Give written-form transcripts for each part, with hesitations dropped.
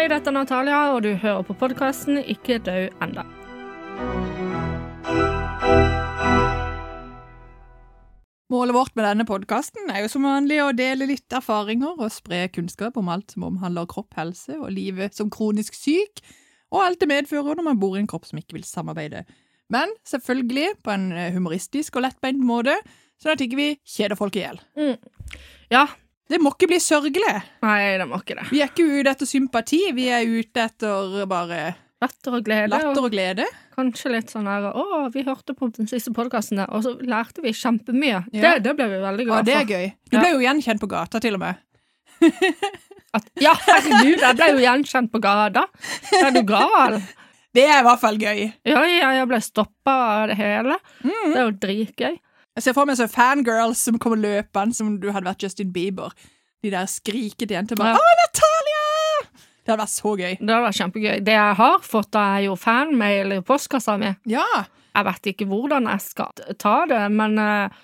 Hei, dette er Natalia, og du hører på podcasten Ikke dø enda. Målet vårt med denne podcasten er jo som vanlig å dele litt erfaringer og spre kunnskap om alt som omhandler kropp, helse og livet som kronisk syk, og alt det medfører når man bor i en kropp som ikke vil samarbeide. Men selvfølgelig på en humoristisk og lettbeint måte, sånn at ikke vi kjeder folk ihjel. Ja. Det må ikke bli sørgelig. Nei, det må ikke det. Vi er ikke ute etter sympati, vi er ute etter bare Latter og glede. Latter og glede. Kanskje litt sånn her, vi hørte på den siste podcasten der, og så lærte vi kjempemye. Ja. Det ble vi veldig glad for. Ja, det er gøy. Du ble jo gjenkjent på gata til og med. Ja, herregud, jeg ble jo gjenkjent på gata. Er du gal? Det er i hvert fall gøy. Ja, jeg ble stoppet av det hele. Det er jo dritgøy. Jeg ser for meg så fangirls som kommer løpende som du hadde vært Justin Bieber. De der skriket igjen til bare, Natalia! Det hadde vært så gøy. Det hadde vært kjempegøy. Det jeg har fått er jo fanmail i postkassa mi. Ja. Jeg vet ikke hvordan jeg skal ta det, men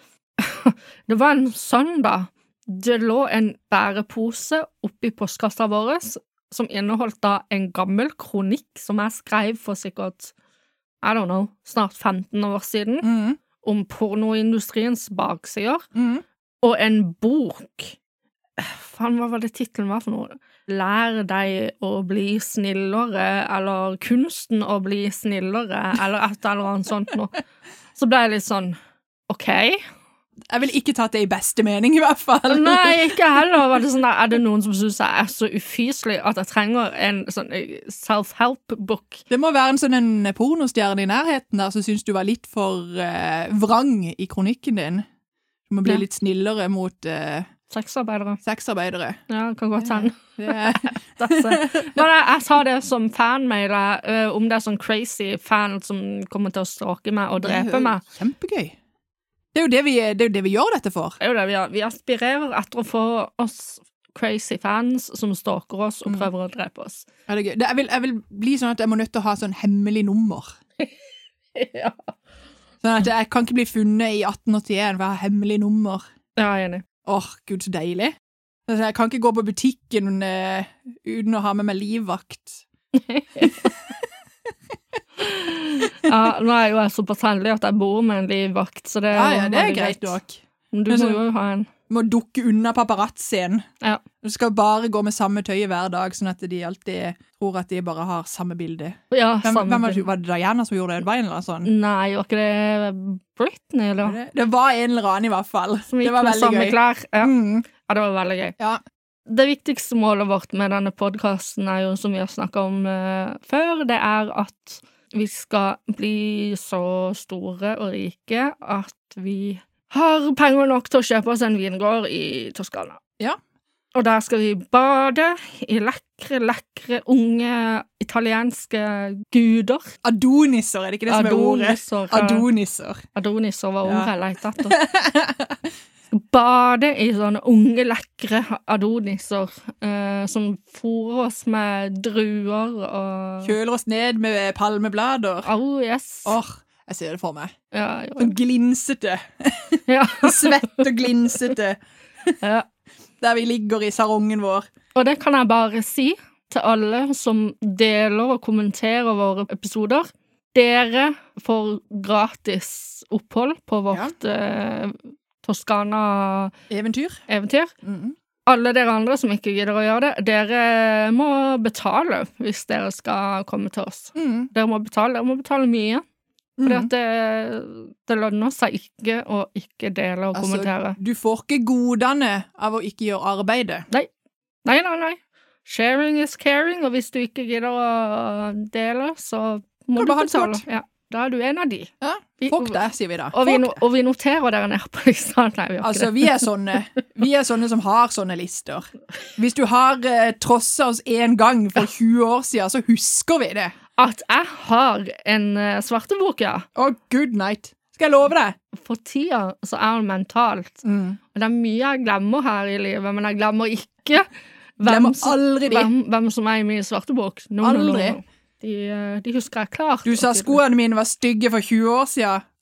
det var en søndag. Det lå en bærepose oppi postkassa vår som inneholdt da en gammel kronikk som jeg skrev for sikkert, I don't know, snart 15 år siden, om pornoindustriens baksider, og en bok. Faen, hva var det titlen var for noe? Lær deg å bli snillere, eller kunsten å bli snillere, eller et eller annet sånt noe. Så ble jeg litt sånn, ok. Jeg vil ikke tatt det i beste mening i hvert fall. Nei, ikke heller. Var det sånn der, er det noen som synes jeg er så ufyselig at jeg trenger en sånn self-help-book? Det må være en sånn en pornostjerne i nærheten der som synes du var litt for vrang i kronikken din. Du må bli litt snillere mot Sexarbeidere. Ja, kan godt hende. Men jeg sa det som fanmail om det er sånn crazy fan som kommer til å stalke meg og drepe meg. Kjempegøy. Det er jo det vi gjør dette for. Det er jo det vi gjør. Vi aspirerer etter å få oss crazy fans som stalker oss og prøver å drepe oss. Ja, det er gøy. Jeg vil bli sånn at jeg må nødt til å ha sånn hemmelig nummer. Ja. Sånn at jeg kan ikke bli funnet i 1881 for jeg har hemmelig nummer. Ja, jeg er enig. Gud, så deilig. Jeg kan ikke gå på butikken uten å ha med meg livvakt. Ja, nå er jo jeg såpass heldig at jeg bor med en livvakt, så det det er greit nok. Du må jo ha en. Du må dukke unna paparazzien. Ja. Du skal bare gå med samme tøy hver dag, sånn at de alltid tror at de bare har samme bilde. Ja, Hvem var det Diana som gjorde det? Det var en eller annen sånn? Nei, var ikke det Britney, eller? Det var en eller annen i hvert fall. Som gikk det var med veldig samme gøy. klær. Ja. Ja, det var veldig gøy. Ja. Det viktigste målet vårt med denne podcasten er jo, som vi har snakket om før, det er at vi skal bli så store og rike at vi har penger nok til å kjøpe oss en vingård i Toskana. Ja. Og der skal vi bade i lekre, unge italienske guder. Adonisser, er det ikke det som er ordet? Adonisser var ordet jeg lette etter. Bade i sånne unge, lekre adonisser som fôrer oss med druer og kjøler oss ned med palmeblader. Oh, yes. Jeg ser det for meg. Ja. Sånn glinsete. Ja. Svett og glinsete. Ja. Der vi ligger i sarongen vår. Og det kan jeg bare si til alle som deler og kommenterer våre episoder. Dere får gratis opphold på vårt Toskana-eventyr. Alle dere andre som ikke gidder å gjøre det, dere må betale hvis dere skal komme til oss. Dere må betale mye. Fordi at det lønner seg ikke å ikke dele og kommentere. Du får ikke godene av å ikke gjøre arbeidet. Nei. Sharing is caring, og hvis du ikke gidder å dele, så må du betale. Ja, da er du en av de. Ja, fuck det, sier vi da. Og vi noterer dere ned på listen. Nei, vi gjør ikke det. Vi er sånne som har sånne lister. Hvis du har trosset oss en gang for 20 år siden, så husker vi det. At jeg har en svartebok, ja. Good night. Skal jeg love deg? For tida så er det mentalt. Og det er mye jeg glemmer her i livet, men jeg glemmer ikke hvem som er i min svartebok. Aldri. De husker jeg klart. Du sa skoene mine var stygge for 20 år siden.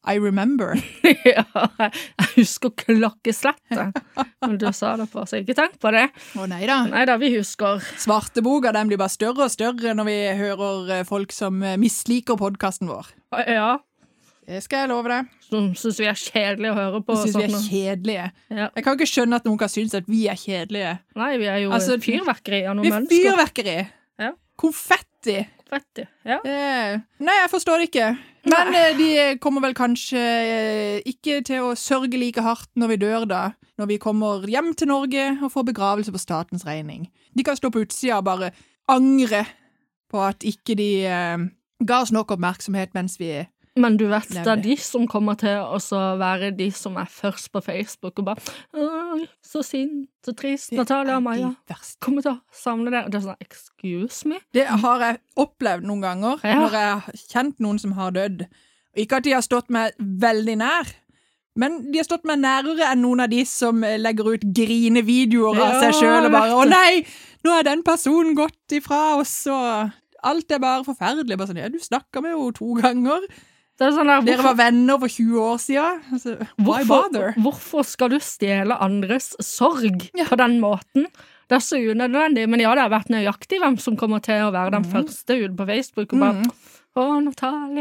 I remember. Ja, jeg husker klokkeslettet. Men du sa det på, så jeg ikke tenkt på det. Å neida. Neida, vi husker. Svarteboka, den blir bare større og større når vi hører folk som misliker podcasten vår. Ja. Det skal jeg love deg. Som synes vi er kjedelige å høre på. Jeg synes vi er kjedelige. Ja. Jeg kan ikke skjønne at noen kan synes at vi er kjedelige. Nei, vi er jo fyrverkeri av noen mennesker. Vi er fyrverkeri. Ja. Konfetti. Ja. Nei, jeg forstår det ikke. Men de kommer vel kanskje ikke til å sørge like hardt når vi dør da, når vi kommer hjem til Norge og får begravelse på statens regning. De kan stå på utsida og bare angre på at ikke de ga oss nok oppmerksomhet mens vi Men du vet, det er de som kommer til å være de som er først på Facebook og bare så sint, så trist, Natalia og Maja kommer til å savne det. Det er sånn, excuse me? Det har jeg opplevd noen ganger, når jeg har kjent noen som har dødd. Ikke at de har stått meg veldig nær, men de har stått meg nærere enn noen av de som legger ut grinevideoer av seg selv og bare, å nei, nå er den personen gått ifra oss, og alt er bare forferdelig. Bare sånn, ja, du snakket med henne 2 ganger. Det er sånn der, Dere var venner for 20 år siden. Altså, why bother? Hvorfor skal du stjele andres sorg på den måten? Det er så unødvendig, men ja, det har vært nøyaktig hvem som kommer til å være den første ut på Facebook og bare, Natalia.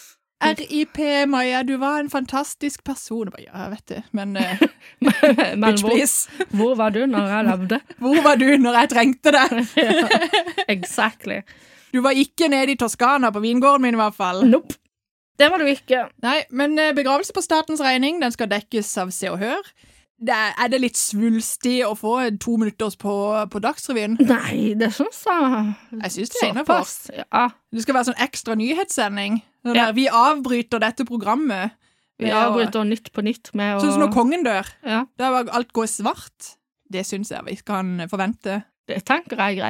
R.I.P. Maja, du var en fantastisk person. Ja, jeg vet det, men men hvor var du når jeg levde? Hvor var du når jeg trengte det? Exactly. Du var ikke nede i Toskana på vingården min i hvert fall. Nope. Det var du ikke. Nei, men begravelse på statens regning, den skal dekkes av Se og Hør. Er det litt svulstig å få 2 minutter på Dagsrevyen? Nei, det synes jeg. Jeg synes det er innenfor. Ja. Det skal være sånn ekstra nyhetssending. Der vi avbryter dette programmet. Vi avbryter nytt på nytt med å... Sånn som når kongen dør. Ja. Der alt går i svart. Det synes jeg vi kan forvente. Det tenker jeg er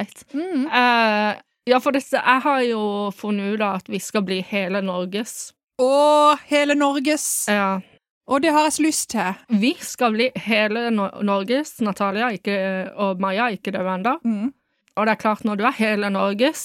greit. Ja, for jeg har jo funnet ut at vi skal bli hele Norges. Hele Norges. Ja. Og det har jeg så lyst til. Vi skal bli hele Norges, Natalia og Maja, ikke det enda. Og det er klart, når du er hele Norges,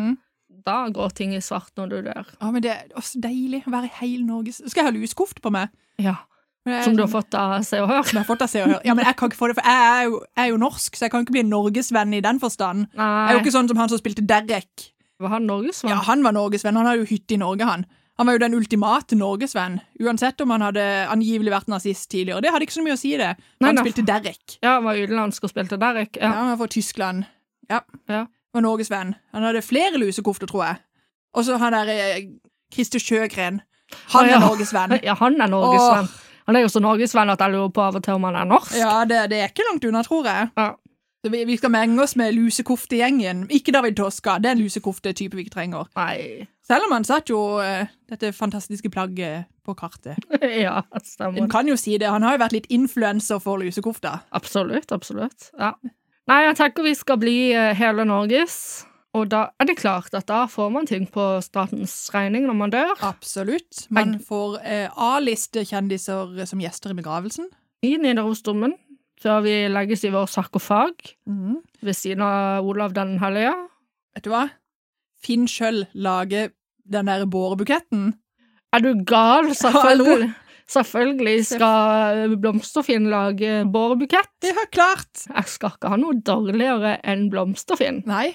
da går ting i svart når du dør. Ja, men det er også deilig å være hele Norges. Skal jeg ha lusekofte på meg? Ja. Som du har fått av Se og Hør? Jeg har fått av Se og Hør. Ja, men jeg kan ikke få det, for jeg er jo norsk, så jeg kan ikke bli en norgesvenn i den forstand. Nei. Jeg er jo ikke sånn som han som spilte Derek. Var han norgesvenn? Ja, han var norgesvenn. Han har jo hytte i Norge, han. Han var jo den ultimate norgesvenn, uansett om han hadde angivelig vært nazist tidligere. Det hadde ikke så mye å si det. Han spilte Derek. Ja, han var utenlandsk og spilte Derek. Ja, han var fra Tyskland. Ja. Var norgesvenn. Han hadde flere lusekofter, tror jeg. Og så han der Christer Sjøgren. Han er norgesvenn. Ja, han er norgesvenn. Han er jo så norgesvenn at jeg lurer på av og til om han er norsk. Ja, det er ikke langt unna, tror jeg. Ja. Så vi skal menge oss med lusekoftegjengen. Ikke David Toska, det er en lusekofte-type vi ikke trenger. Nei. Selv om han satt jo dette fantastiske plagget på kartet. Ja, stemmer. En kan jo si det, han har jo vært litt influencer for lusekofta. Absolutt, absolutt. Ja. Nei, jeg tenker vi skal bli hele Norges, og da er det klart at da får man ting på statens regning når man dør. Absolutt. Man får A-liste kjendiser som gjester i begravelsen. I Nidarosdomen. Før vi legges i vår sarkofag ved siden av Olav den Hellige. Vet du hva? Finn selv lage den der bårebuketten. Er du gal? Selvfølgelig. Selvfølgelig skal Blomsterfinn lage bårebukett. Ja, klart. Jeg skal ikke ha noe dårligere enn Blomsterfinn. Nei.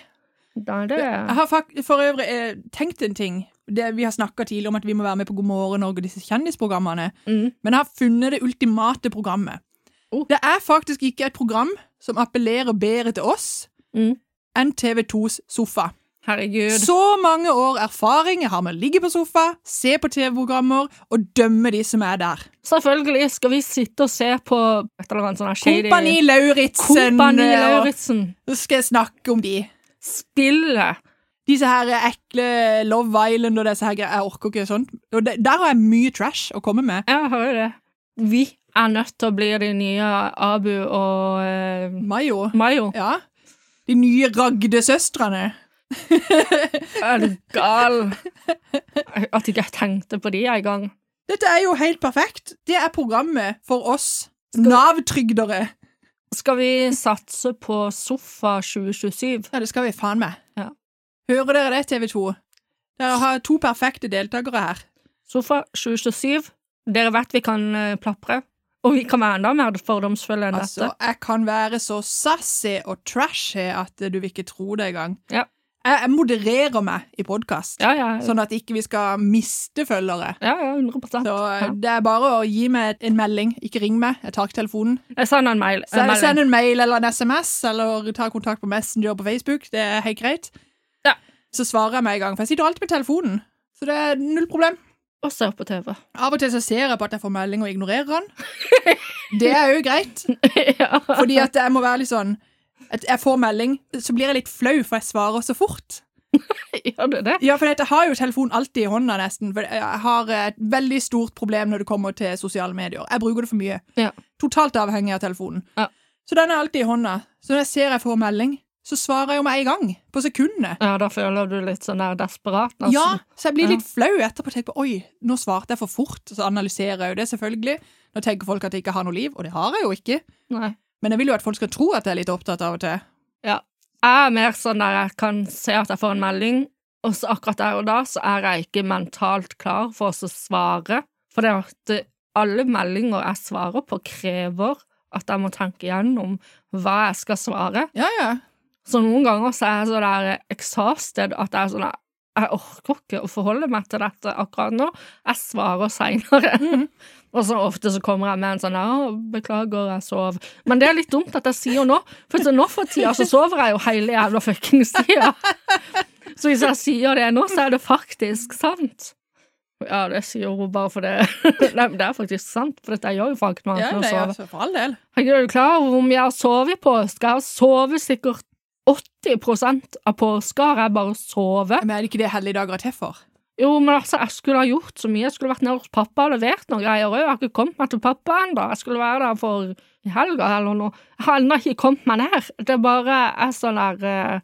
Jeg har for øvrig tenkt en ting. Vi har snakket tidligere om at vi må være med på God morgen Norge, disse kjendisprogrammene. Men jeg har funnet det ultimate programmet. Det er faktisk ikke et program som appellerer bedre til oss enn TV2s sofa. Herregud. Så mange år erfaring jeg har med å ligge på sofa, se på TV-programmer og dømme de som er der. Selvfølgelig skal vi sitte og se på et eller annet sånn shady... Kompani Lauritzen. Så skal jeg snakke om de. Spille. Disse her ekle Love Island og disse her greier. Jeg orker ikke sånt. Og der har jeg mye trash å komme med. Jeg hører det. Vi er nødt til å bli de nye Abu og Mayo. Ja. De nye Ragde-søstrene. Er du gal? At ikke jeg tenkte på de en gang. Dette er jo helt perfekt. Det er programmet for oss Nav-trygdere. Skal vi satse på Sofa 2027? Ja, det skal vi faen med. Ja. Hører dere det, TV 2? Dere har 2 perfekte deltakere her. Sofa 2027, Dere vet vi kan plapre, og vi kan være enda mer fordomsfulle enn Altså, dette. jeg kan være så sassy og trashy at du vil ikke tro det engang. Ja. Jeg modererer meg i podcast, Ja. sånn at ikke vi skal miste følgere. Ja, 100%. Så Ja. det er bare å gi meg en melding, ikke ring meg, jeg tar ikke telefonen. Jeg sender en mail. Send en mail eller en SMS, eller ta kontakt på Messenger på Facebook, det er helt greit. Ja. Så svarer jeg meg i gang, for jeg sitter alltid med telefonen, så det er null problem. Og ser på TV. Av og til så ser jeg på at jeg får melding og ignorerer den. Det er jo greit, Ja. fordi at jeg må være litt sånn, at jeg får melding, så blir jeg litt flau, for jeg svarer så fort. Gjør det? Ja, for jeg har jo telefonen alltid i hånda nesten, for jeg har et veldig stort problem når det kommer til sosiale medier. Jeg bruker det for mye. Ja. Totalt avhengig av telefonen. Ja. Så den er alltid i hånda. Så når jeg ser jeg får melding, så svarer jeg jo med en gang, på sekundene. Ja, da føler du litt sånn der desperat, nesten. Ja, så jeg blir Ja. litt flau etterpå og tenker på, oi, nå svarte jeg for fort, så analyserer jeg jo det selvfølgelig. Nå tenker folk at jeg ikke har noe liv, og det har jeg jo ikke. Nei. Men jeg vil jo at folk skal tro at jeg er litt opptatt av og til. Ja. Jeg er mer sånn der jeg kan se at jeg får en melding, og så akkurat der og da så er jeg ikke mentalt klar for å svare. For det at alle meldinger jeg svarer på krever at jeg må tenke gjennom hva jeg skal svare. Ja, ja. Så noen ganger så er jeg så der exhausted at jeg er sånn jeg orker ikke å forholde meg til dette akkurat nå. Jeg svarer senere. Og så ofte så kommer jeg med en sånn beklager, jeg sov. Men det er litt dumt at jeg sier nå, for nå for tida så sover jeg jo hele jævla fuckings tida. Så hvis jeg sier det nå, så er det faktisk sant. Ja, det sier hun bare for det. Nei, men det er faktisk sant, for dette gjør jo faktisk noe Ja, med å det er sove. altså for all del. Er du klar over hvor mye jeg har sovet i påske? Jeg har sovet sikkert 80% av påske har jeg bare sovet. Men er det ikke det hellige dager er til for? Jo, men altså, jeg skulle ha gjort så mye. Jeg skulle vært nede hos pappa og levert noen greier, og jeg har ikke kommet meg til pappa enda. Jeg skulle være der for i helga eller noe. Jeg har ennå ikke kommet meg ned. Det bare er sånn der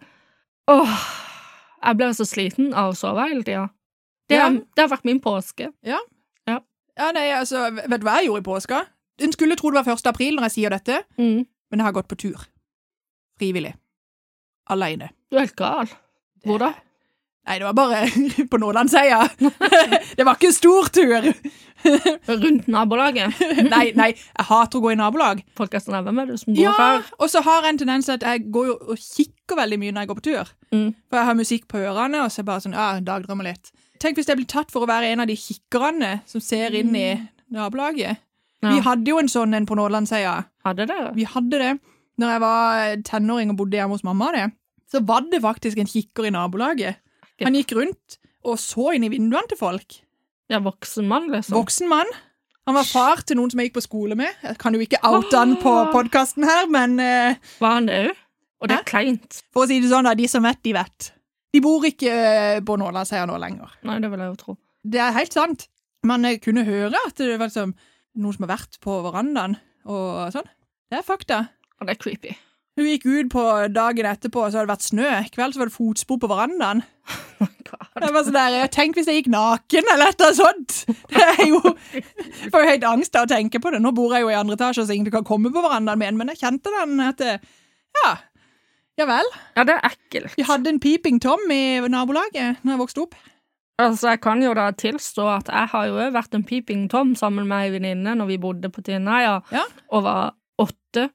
jeg ble så sliten av å sove hele tida. Det har vært min påske. Ja, nei, altså, vet du hva jeg gjorde i påska? En skulle tro det var 1. april når jeg sier dette, men jeg har gått på tur. Frivillig. Alene. Du er helt gal. Hvor da? Nei, det var bare på Nordlandsheia. Det var ikke en stor tur. Rundt nabolaget. Nei, jeg hater å gå i nabolag. Folk er sånn, hvem er det som bor her? Og så har jeg en tendens til at jeg går jo og kikker veldig mye når jeg går på tur. For jeg har musikk på ørene, og så er jeg bare sånn, dagdrømmer litt. Tenk hvis jeg blir tatt for å være en av de kikkerne som ser inn i nabolaget. Ja. Vi hadde jo en sånn en på Nordlandsheia. Hadde dere? Vi hadde det. Når jeg var tenåring og bodde hjemme hos mamma, så var det faktisk en kikker i nabolaget. Han gikk rundt og så inn i vinduene til folk. Ja, voksen mann, liksom. Voksen mann. Han var far til noen som jeg gikk på skole med. Jeg kan jo ikke oute han på podcasten her, men... Var han det jo? Og det er kleint. For å si det sånn, de som vet, de vet. De bor ikke på Nordlandsheia nå lenger. Nei, det vil jeg jo tro. Det er helt sant. Man kunne høre at det var liksom noen som har vært på verandaen og sånn. Det er fakta. Og det er creepy. Hun gikk ut på dagen etterpå, så hadde det vært snø. I kveld så var det fotspor på verandaen. Det var sånn der, tenk hvis jeg gikk naken eller et eller annet sånt. Det er jo, jeg får jo helt angst av å tenke på det. Nå bor jeg jo i andre etasje, så ingen kan komme på verandaen min, men jeg kjente den at, ja vel. Ja, det er ekkelt. Vi hadde en peeping Tom i nabolaget når jeg vokste opp. Altså, jeg kan jo da tilstå at jeg har jo vært en peeping Tom sammen med en venninne når vi bodde på Tinnaja, og var 8.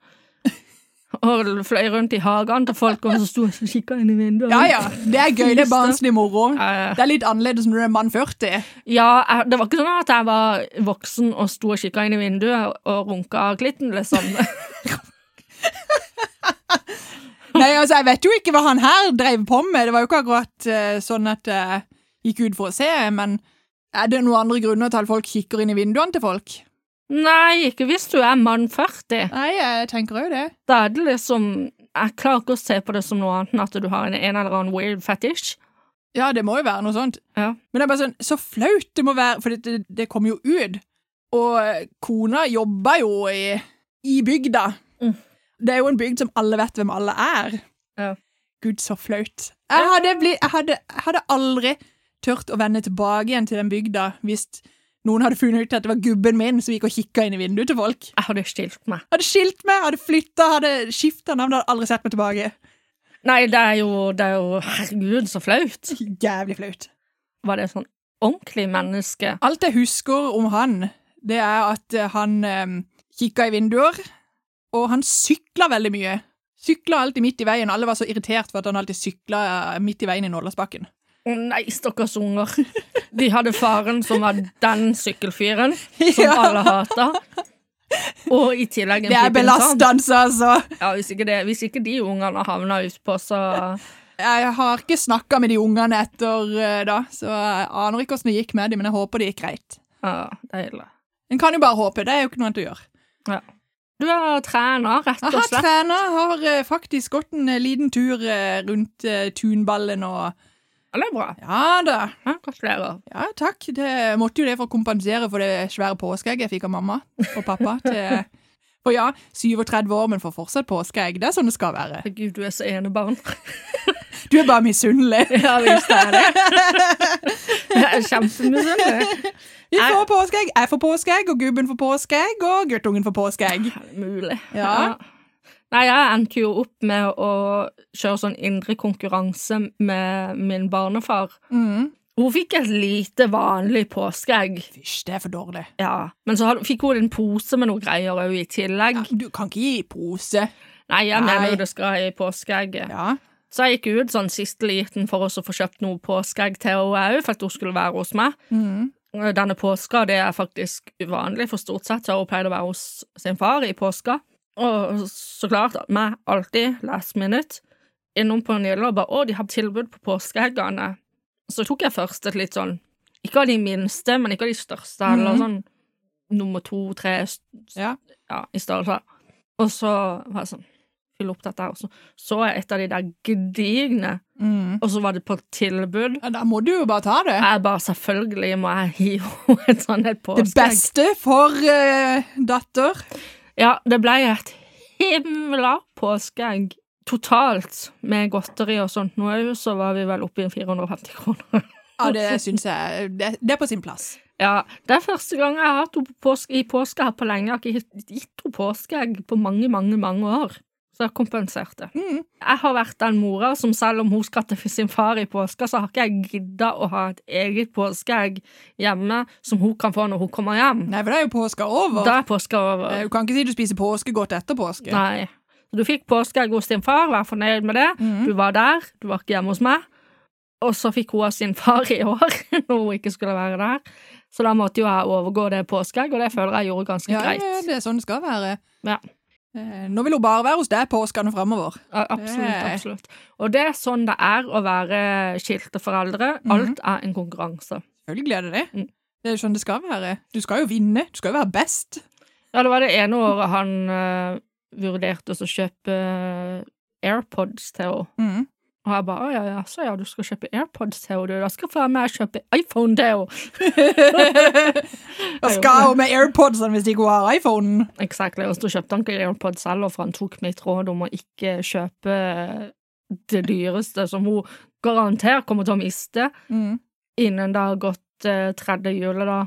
Og fløy rundt i hagen til folk, og så stod jeg og kikket inn i vinduet. Ja, det er gøy, det er barnslig moro. Det er litt annerledes når du er mann 40. Ja, det var ikke sånn at jeg var voksen og stod og kikket inn i vinduet og runket klitten, liksom. Nei, altså, jeg vet jo ikke hva han her drev på med. Det var jo ikke akkurat sånn at jeg gikk ut for å se, men er det noen andre grunner til at folk kikker inn i vinduene til folk? Nei, ikke hvis du er mann 40. Nei, jeg tenker jo det. Da er det liksom, jeg klarer ikke å se på det som noe annet enn at du har en eller annen weird fetish. Ja, det må jo være noe sånt. Ja. Men det er bare sånn, så flaut det må være, for det kom jo ut. Og kona jobber jo i bygda. Det er jo en bygd som alle vet hvem alle er. Ja. Gud, så flaut. Jeg hadde aldri tørt å vende tilbake igjen til den bygda hvis noen hadde funnet ut at det var gubben min som gikk og kikket inn i vinduet til folk. Jeg hadde skilt meg. Hadde flyttet, hadde skiftet navn, hadde aldri sett meg tilbake. Nei, det er jo herregud, så flaut. Jævlig flaut. Var det sånn ordentlig menneske? Alt jeg husker om han, det at han kikket i vinduer, og han syklet veldig mye. Syklet alltid midt i veien. Alle var så irritert for at han alltid syklet midt i veien i Nådlandsbakken. Nei, stakkars unger. De hadde faren som var den sykkelfyren som alle hatet. Og i tillegg en det belastende, altså. Ja, hvis ikke de ungene havnet ut på, så... Jeg har ikke snakket med de ungene etter da, så jeg aner ikke hvordan det gikk med dem, men jeg håper det gikk greit. Ja, deilig. En kan jo bare håpe, det jo ikke noe annet å gjøre. Ja. Du har trener, rett og slett. Har faktisk gått en liten tur rundt tunballen og... Det bra. Ja da. Ja, gratulerer. Ja, takk. Det måtte jo det for å kompensere for det svære påskeegg jeg fikk av mamma og pappa til... For ja, 37 år, men for fortsatt påskeegg. Det sånn det skal være. Gud, du så enebarn. Du bare misunnelig. Ja, visst det. Jeg kjempemisunnelig. Vi får påskeegg, jeg får påskeegg, og gubben får påskeegg, og guttungen får påskeegg. Mulig. Ja. Nei, jeg endte jo opp med å kjøre sånn indre konkurranse med min barnefar. Hun fikk et lite vanlig påskeegg. Fysj, det for dårlig. Ja, men så fikk hun en pose med noen greier også i tillegg. Ja, du kan ikke gi pose. Nei, jeg mener jo det skal i påskeegget. Ja. Så jeg gikk ut sånn siste liten for oss å få kjøpt noe påskeegg til henne, for at hun skulle være hos meg. Denne påska, det faktisk uvanlig, for stort sett så har hun pleid å være hos sin far i påska. Og så klart at meg alltid, last minute, innom på Nille og bare, de har tilbud på påskeeggene. Så tok jeg først et litt sånn, ikke av de minste, men ikke av de største, eller sånn nummer 2, 3, ja, i størrelse. Og så var jeg sånn, fylle opp dette her, og så jeg et av de der gedigne, og så var det på tilbud. Ja, da må du jo bare ta det. Jeg bare, selvfølgelig må jeg hive et sånn et påskeegg. Det beste for datter. Ja, det ble et himla påskeegg. Totalt med godteri og sånt nå, så var vi vel oppe i 450 kroner. Ja, det synes jeg, det er på sin plass. Ja, det første gang jeg har hatt henne i påske her på lenge. Jeg har ikke gitt henne påskeegg på mange, mange, mange år. Så jeg kompenserte. Jeg har vært den mora som selv om hun skal til sin far i påska, så har ikke jeg giddet å ha et eget påskeegg hjemme som hun kan få når hun kommer hjem. Nei, for det er jo påska over. Da er påska over. Du kan ikke si du spiser påskegodt etter påske. Nei. Du fikk påskeegg hos din far, vær fornøyd med det. Du var der, du var ikke hjemme hos meg. Og så fikk hun av sin far i år, når hun ikke skulle være der. Så da måtte jo jeg overgå det påskeegg, og det føler jeg gjorde ganske greit. Ja, det er sånn det skal være. Ja. Nå vil hun bare være hos deg påskene fremover. Ja, absolutt. Og det er sånn det er å være skilte foreldre. Alt er en konkurranse. Selvfølgelig er det det. Det er sånn det skal være. Du skal jo vinne, du skal jo være best. Ja, det var det ene året han vurderte å kjøpe AirPods til henne. Og jeg bare, så du skal kjøpe AirPods til henne, da skal jeg få med å kjøpe iPhone til henne. Hva skal hun med AirPods hvis ikke hun har iPhone? Exactly, og så kjøpte han ikke AirPods selv, for han tok mitt råd om å ikke kjøpe det dyreste, som hun garantert kommer til å miste, innen det har gått 30 jule da.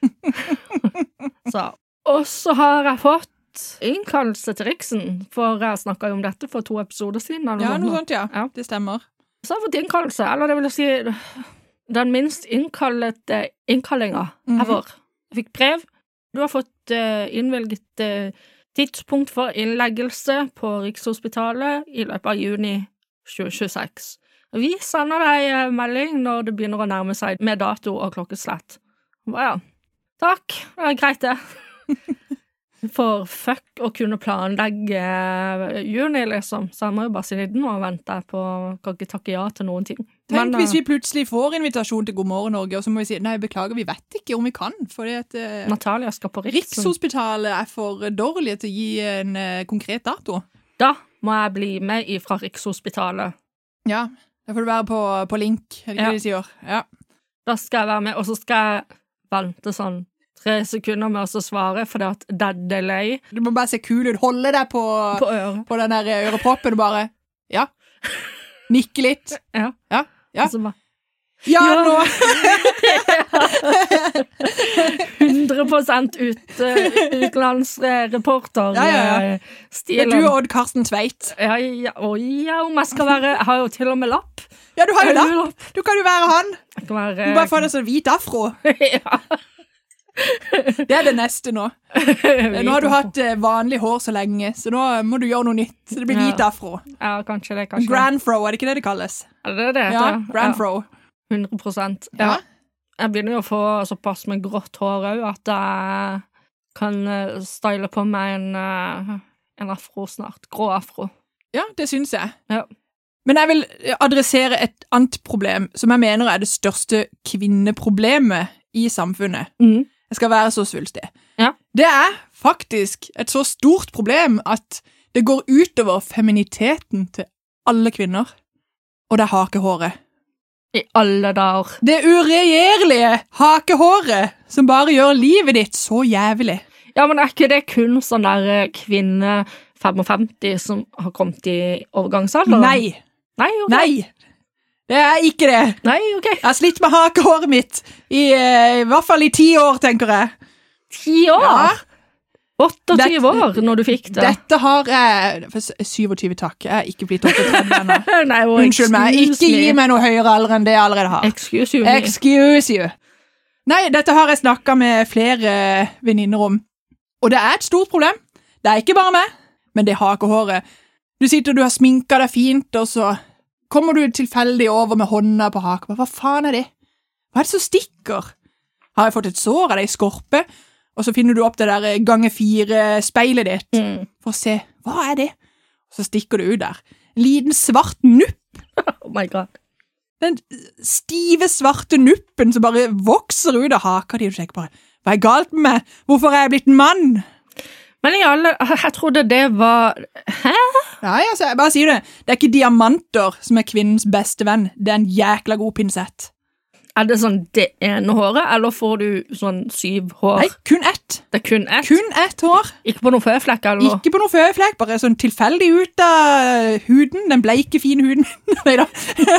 Og så har jeg fått innkallelse til Riksen, for jeg snakket jo om dette for 2 episoder siden. Ja, noe sånt, ja. Det stemmer. Så har jeg fått innkallelse, eller det vil si den minst innkallete innkallingen ever. Jeg fikk brev. Du har fått innvilget tidspunkt for innleggelse på Rikshospitalet i løpet av juni 2026. Vi sender deg melding når det begynner å nærme seg med dato og klokkeslett. Ja, takk, det er greit det. For fuck å kunne planlegge juni, liksom. Så jeg må jo bare si det nå og vente på, kan ikke takke ja til noen ting. Tenk hvis vi plutselig får invitasjon til God morgen Norge, og så må vi si, nei, beklager, vi vet ikke om vi kan, fordi at Natalia skal på Riksen. Rikshospitalet er for dårlig til å gi en konkret dato. Da må jeg bli med fra Rikshospitalet. Ja, da får du være på link, er det ikke det de sier? Ja. Da skal jeg være med, og så skal jeg vente sånn 3 sekunder med å svare, for det er delay. Du må bare se kul ut, holde deg på den der øreproppen og bare, ja, nikke litt. Ja. Bare, ja, nå! 100% utenlandsreporter. Det er du og Odd Karsten Tveit. Ja, om jeg skal være, jeg har jo til og med lapp. Ja, du har jo lapp. Du kan jo være han. Du bare få det sånn hvit afro. Ja. Det er det neste nå. Nå har du hatt vanlig hår så lenge, så nå må du gjøre noe nytt. Så det blir hvit afro. Ja, kanskje det, kanskje Grandfro, er det ikke det kalles? Er det det? Ja, Grandfro. 100%. Ja. Jeg begynner jo å få såpass med grått hår også, at jeg kan style på meg en afro snart. Grå afro. Ja, det synes jeg. Ja. Men jeg vil adressere et annet problem, som jeg mener er det største kvinneproblemet i samfunnet. Jeg skal være så svulstig. Ja. Det er faktisk et så stort problem at det går utover feminiteten til alle kvinner. Og det er hakehåret. I alle dager. Det uregjerlige hakehåret som bare gjør livet ditt så jævlig. Ja, men er ikke det kun sånn der kvinne 55 som har kommet i overgangsalder? Nei. Nei, ok. Nei. Det er ikke det. Nei, ok. Jeg har slitt med hakehåret mitt i hvert fall i 10 år, tenker jeg. 10 år? Ja. 28 år når du fikk det. Dette har jeg 27, takk. Jeg er ikke blitt 38 ennå. Nei, unnskyld meg. Ikke gi meg noe høyere alder enn det jeg allerede har. Excuse you. Excuse you. Nei, dette har jeg snakket med flere venninner om. Og det er et stort problem. Det er ikke bare meg, men det hakehåret. Du sitter og du har sminket deg fint, og så kommer du tilfeldig over med hånda på haken. Hva faen er det? Hva er det som stikker? Har jeg fått et sår? Er det en skorpe? Og så finner du opp det der ganger 4 speilet ditt for å se, hva er det? Og så stikker du ut der. En liten svart nupp. Oh my god. Den stive svarte nuppen som bare vokser ut av haka di. Du tenker bare, hva er galt med meg? Hvorfor er jeg blitt en mann? Men jeg trodde det var... Hæ? Nei, altså, jeg bare sier det. Det er ikke diamanter som er kvinnens beste venn. Det er en jækla god pinsett. Er det sånn det ene håret, eller får du sånn 7 hår? Nei, kun ett. Det er kun ett? Kun ett hår. Ikke på noen føflekk, eller noe? Ikke på noen føflekk, bare sånn tilfeldig ut av huden, den bleike, fine huden. Neida.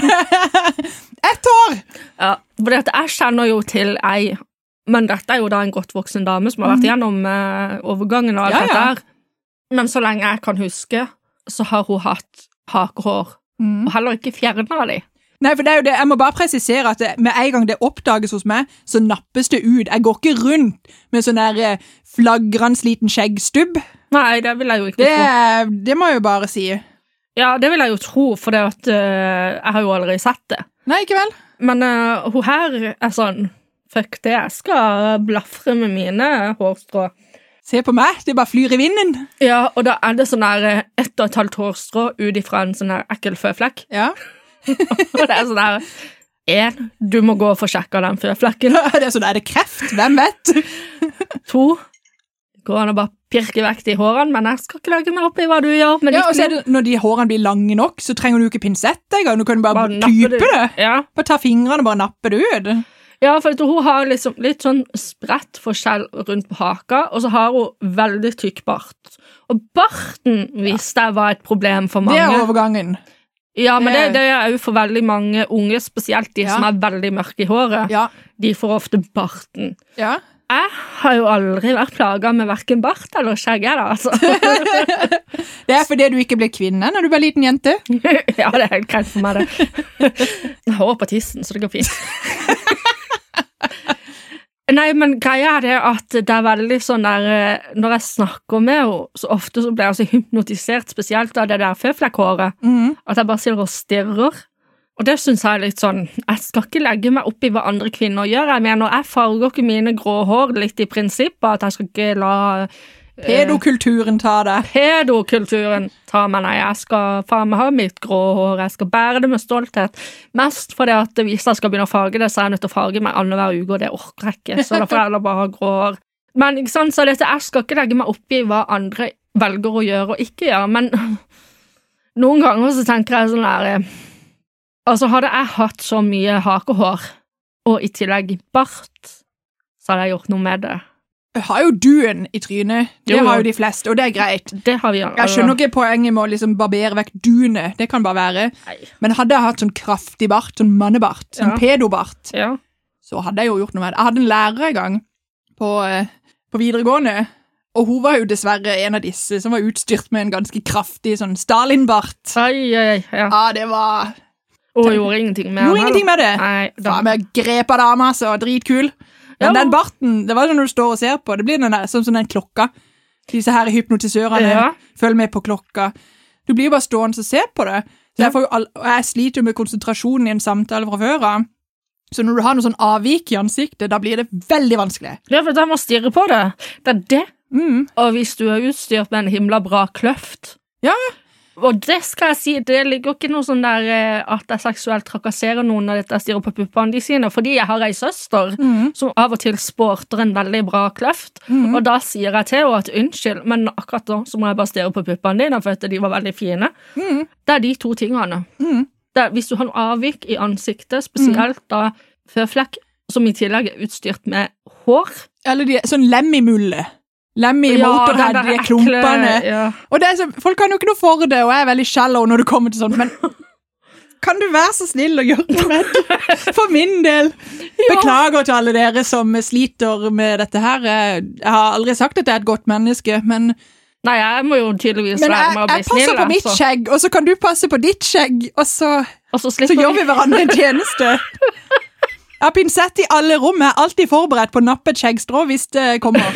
Ett hår! Ja, for jeg kjenner jo til men dette er jo da en godt voksen dame som har vært gjennom overgangen og alt dette her. Men så lenge jeg kan huske, så har hun hatt hakehår, og heller ikke fjernet av de. Nei, for det er jo det, jeg må bare presisere at med en gang det oppdages hos meg, så nappes det ut. Jeg går ikke rundt med sånn der flagrende liten skjeggstubb. Nei, det vil jeg jo ikke tro. Det må jeg jo bare si. Ja, det vil jeg jo tro, for det at jeg har jo allerede sett det. Nei, ikke vel? Men hun her er sånn, fuck det, jeg skal blafre med mine hårstrå. Se på meg, det bare flyr i vinden. Ja, og da er det sånn der 1,5 hårstrå ut ifra en sånn her ekkel føflekk. Ja. Og det er sånn der, du må gå og få sjekket den føflekken. Det er sånn, er det kreft? Hvem vet? 2, går an å bare pirke vekk de hårene, men jeg skal ikke lage meg opp i hva du gjør med ditt liv. Ja, og så er det, når de hårene blir lange nok, så trenger du ikke pinsett engang. Du kan bare klype det. Ja. Bare ta fingrene og bare nappe det ut. Ja, for hun har liksom litt sånn spredt forskjell rundt på haka, og så har hun veldig tykk bart. Og barten visste jeg var et problem for mange. Det er overgangen. Ja, men det er jo for veldig mange unge, spesielt de som er veldig mørke i håret. Ja. De får ofte barten. Ja. Jeg har jo aldri vært plaget med hverken bart eller skjegg, da, altså. Det er fordi du ikke ble kvinne når du ble liten jente? Ja, det er helt greit for meg, det. Jeg har hår på tissen, så det går fint. Nei, men greia er det at det er veldig sånn der, når jeg snakker med henne, så ofte så blir jeg så hypnotisert, spesielt av det der føflekkhåret, at jeg bare sitter og stirrer. Og det synes jeg er litt sånn, jeg skal ikke legge meg opp i hva andre kvinner gjør. Jeg mener, jeg farger ikke mine grå hår litt i prinsippet, at jeg skal ikke la... Pedokulturen ta det. Pedokulturen ta meg, nei, jeg skal faen meg ha mitt grå hår, jeg skal bære det med stolthet. Mest fordi at hvis jeg skal begynne å farge det, så er jeg nødt til å farge meg annenhver hver uke, og det orker jeg ikke, så da får jeg heller bare ha grå hår. Men ikke sant, så jeg skal ikke legge meg opp i hva andre velger å gjøre og ikke gjøre, men noen ganger så tenker jeg sånn der, altså hadde jeg hatt så mye hakehår, og i tillegg bart, så hadde jeg gjort noe med det. Jeg har jo duen i trynet, det har jo de fleste, og det er greit. Det har vi. Jeg skjønner ikke poenget med å liksom barbere vekk duene, det kan bare være. Nei. Men hadde jeg hatt sånn kraftig bart, sånn mannebart, sånn pedobart, så hadde jeg jo gjort noe med det. Jeg hadde en lærer en gang på videregående, og hun var jo dessverre en av disse som var utstyrt med en ganske kraftig sånn Stalin-bart. Ja, det var... Og gjorde ingenting med det. Gjorde ingenting med det. Nei, faen, jeg grep av dama, så dritkul. Men den barten, det var sånn når du står og ser på, det blir den der, sånn som den klokka. Disse her hypnotisørene følger med på klokka. Du blir jo bare stående og se på det. Så jeg sliter jo med konsentrasjonen i en samtale fra før av. Så når du har noe sånn avvik i ansiktet, da blir det veldig vanskelig. Ja, for da må stirre på det. Det er det. Og hvis du er utstyrt med en himla bra kløft. Ja. Og det skal jeg si, det ligger ikke noe sånn der at jeg seksuelt trakasserer noen når jeg stirrer på puppene de sine, fordi jeg har ei søster som av og til sporter en veldig bra kløft, og da sier jeg til henne at unnskyld, men akkurat da så må jeg bare stirre på puppene dine, for at de var veldig fine. Det er de to tingene. Hvis du har noe avvik i ansiktet, spesielt da føflekk, som i tillegg er utstyrt med hår. Eller sånn lem-i-mulle. Lemmy, motorhead, de klumpene. Ja. Og det folk kan jo ikke noe for det, og jeg er veldig shallow når det kommer til sånt, men kan du være så snill og gjøre noe med det? For min del. Beklager til alle dere som sliter med dette her. Jeg har aldri sagt at jeg er et godt menneske, men... Nei, jeg må jo tydeligvis være med å bli snill. Men jeg passer på mitt skjegg, og så kan du passe på ditt skjegg, og så gjør vi hverandre en tjeneste. Jeg har pinsett i alle rom. Jeg er alltid forberedt på å nappe et skjeggstrå hvis det kommer.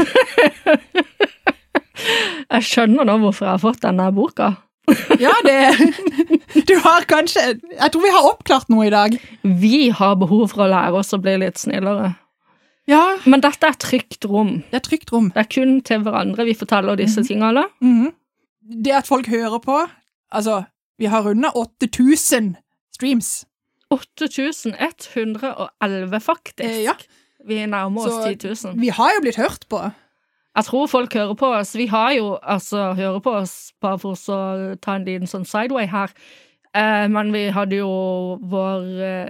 Jeg skjønner nå hvorfor jeg har fått denne boka. Ja, du har kanskje... Jeg tror vi har oppklart noe i dag. Vi har behov for å lære oss å bli litt snillere. Ja. Men dette er trygt rom. Det er trygt rom. Det er kun til hverandre vi forteller disse tingene. Det at folk hører på, altså, vi har rundet 8000 streams. 8111 faktisk. Ja. Vi nærmer oss 10 000. Vi har jo blitt hørt på. Jeg tror folk hører på oss. Vi har jo, hører på oss bare for å ta en liten sånn sideway her. Men vi hadde jo vår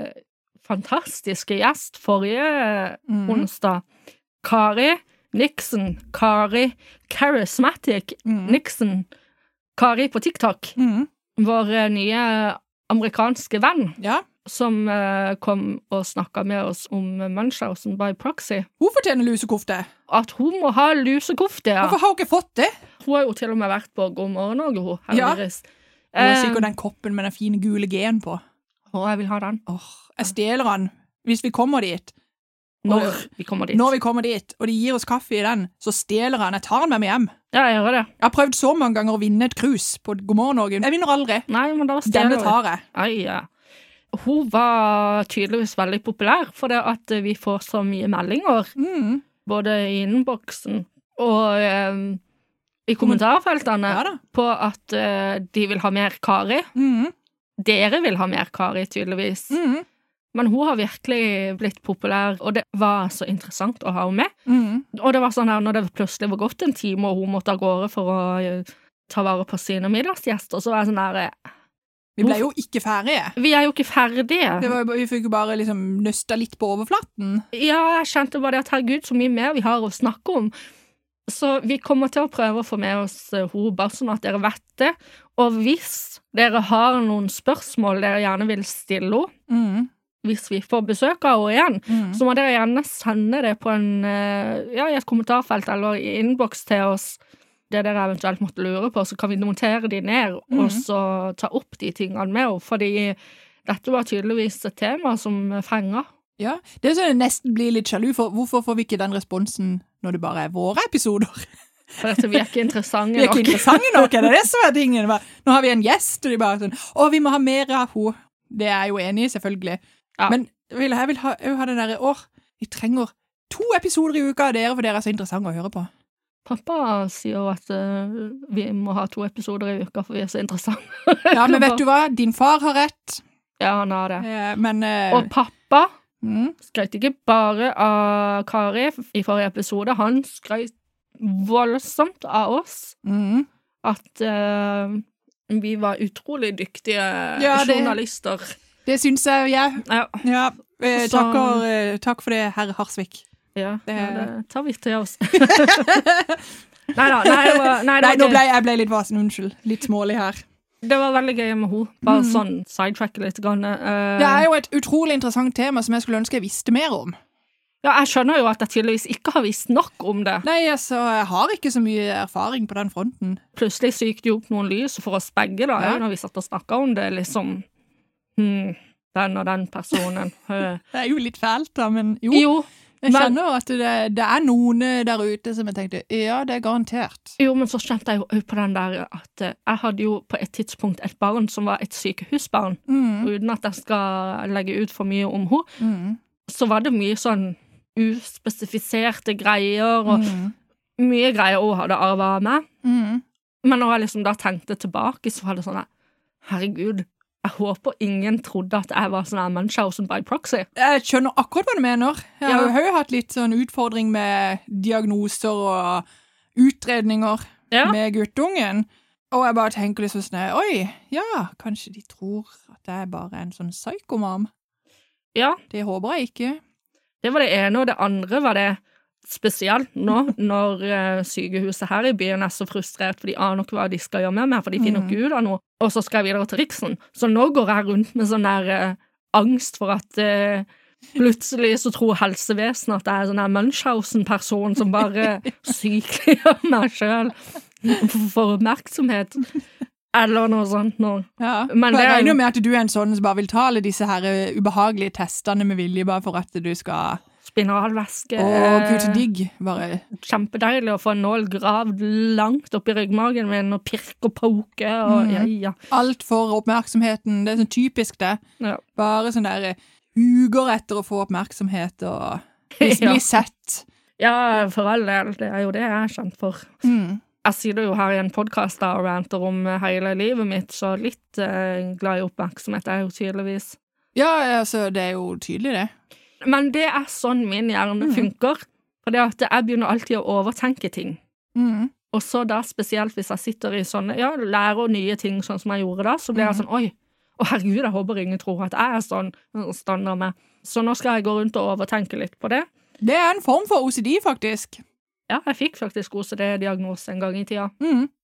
fantastiske gjest forrige onsdag. Kari Nixon. Kari Charismatic Nixon. Kari på TikTok. Vår nye amerikanske venn. Ja. Som kom og snakket med oss om Munchausen by proxy. Hun fortjener lusekofte. At hun må ha lusekofte, ja. Hvorfor har hun ikke fått det? Hun har jo til og med vært på God morgen Norge, hun. Ja. Hun har sikkert den koppen med den fine gule G-en på. Jeg vil ha den. Jeg stjeler den hvis vi kommer dit. Når vi kommer dit, og de gir oss kaffe i den, så stjeler han. Jeg tar den med meg hjem. Ja, jeg gjør det. Jeg har prøvd så mange ganger å vinne et krus på God morgen Norge. Jeg vinner aldri. Nei, men da stjeler Denne tar jeg. Ai, ja. Hun var tydeligvis veldig populær, for det at vi får så mye meldinger, både i innboksen og i kommentarfeltene, på at de vil ha mer Kari. Dere vil ha mer Kari, tydeligvis. Men hun har virkelig blitt populær, og det var så interessant å ha henne med. Og det var sånn her, når det plutselig var gått en time, og hun måtte av gårde for å ta vare på sine middagsgjester, så var jeg sånn der... Vi ble jo ikke ferdige. Vi er jo ikke ferdige. Vi fikk jo bare liksom nøsta litt på overflaten. Ja, jeg kjente bare det at herregud, så mye mer vi har å snakke om. Så vi kommer til å prøve å få med oss henne, bare sånn at dere vet det. Og hvis dere har noen spørsmål dere gjerne vil stille henne, hvis vi får besøk av henne igjen, så må dere gjerne sende det på i et kommentarfelt eller i innboks til oss, det dere eventuelt måtte lure på, så kan vi notere de ned, og så ta opp de tingene med henne, fordi dette var tydeligvis et tema som fenger. Ja, det er sånn jeg nesten blir litt sjalu, for hvorfor får vi ikke den responsen når det bare er våre episoder? For at vi er ikke interessante nok. Vi er ikke interessante nok, er det som er tingen? Nå har vi en gjest, og de bare sånn, vi må ha mer av henne. Det er jeg jo enig i, selvfølgelig. Ja. Men jeg vil ha den der, vi trenger 2 episoder i uka av dere, for dere er så interessante å høre på. Pappa sier jo at vi må ha 2 episoder i uka, for vi er så interessante. Ja, men vet du hva? Din far har rett. Ja, han har det. Men, og pappa skrøt ikke bare av Kari i forrige episode, han skrøt voldsomt av oss. At vi var utrolig dyktige journalister. Det syns jeg, ja. Takk for det, herre Harsvik. Ja, det tar vi til oss. Nei, nå ble jeg litt vasen, unnskyld. Litt smålig her. Det var veldig gøy med henne. Bare sånn sidetrack litt. Det er jo et utrolig interessant tema som jeg skulle ønske jeg visste mer om. Ja, jeg skjønner jo at jeg tydeligvis ikke har visst nok om det. Nei, altså, jeg har ikke så mye erfaring på den fronten. Plutselig sykte jo opp noen lys for oss begge da, når vi satt og snakket om det, liksom. Den og den personen. Det er jo litt fælt da, men jo. Jeg kjenner at det noen der ute som jeg tenkte, ja, det garantert. Jo, men så kjente jeg jo på den der at jeg hadde jo på et tidspunkt et barn som var et sykehusbarn, og uten at jeg skal legge ut for mye om henne, så var det mye sånn uspesifiserte greier, og mye greier hun hadde arvet av meg. Men når jeg liksom da tenkte tilbake, så var det sånn, herregud, jeg håper ingen trodde at jeg var sånn her Munchausen by proxy. Jeg skjønner akkurat hva du mener. Jeg har jo hatt litt sånn utfordring med diagnoser og utredninger med guttungen. Og jeg bare tenker litt sånn, oi, ja, kanskje de tror at jeg bare er en sånn psykomam. Ja. Det håper jeg ikke. Det var det ene, og det andre var det spesielt nå, når sykehuset her i byen er så frustrert, for de aner ikke hva de skal gjøre med meg, for de finner ikke ut av noe, og så skal jeg videre til Riksen. Så nå går jeg rundt med sånn der angst for at plutselig så tror helsevesenet at jeg er sånn der Munchausen-person som bare sykeliggjør meg selv for oppmerksomhet. Eller noe sånt noe. Ja, men jeg regner jo med at du er en sånn som bare vil ta alle disse her ubehagelige testene med vilje, bare for at du skal... Spinalvæske. Gud, digg, bare. Kjempedeilig å få en nål gravd langt opp i ryggmagen min, og pirke og poke, og ja. Alt for oppmerksomheten, det er sånn typisk det. Ja. Bare sånn der huger etter å få oppmerksomhet, og bli sett. Ja, for all del, det er jo det jeg er kjent for. Jeg sier jo her i en podcast da, og ranter om hele livet mitt, så litt glad i oppmerksomhet er jo tydeligvis. Ja, altså, det er jo tydelig det. Men det er sånn min hjerne funker, for det at jeg begynner alltid å overtenke ting. Og så da spesielt hvis jeg sitter i sånne, lærer nye ting sånn som jeg gjorde da, så blir jeg sånn, oi, herregud, jeg håper ingen tror at jeg er sånn standard med. Så nå skal jeg gå rundt og overtenke litt på det. Det er en form for OCD, faktisk. Ja, jeg fikk faktisk OCD-diagnose en gang i tida.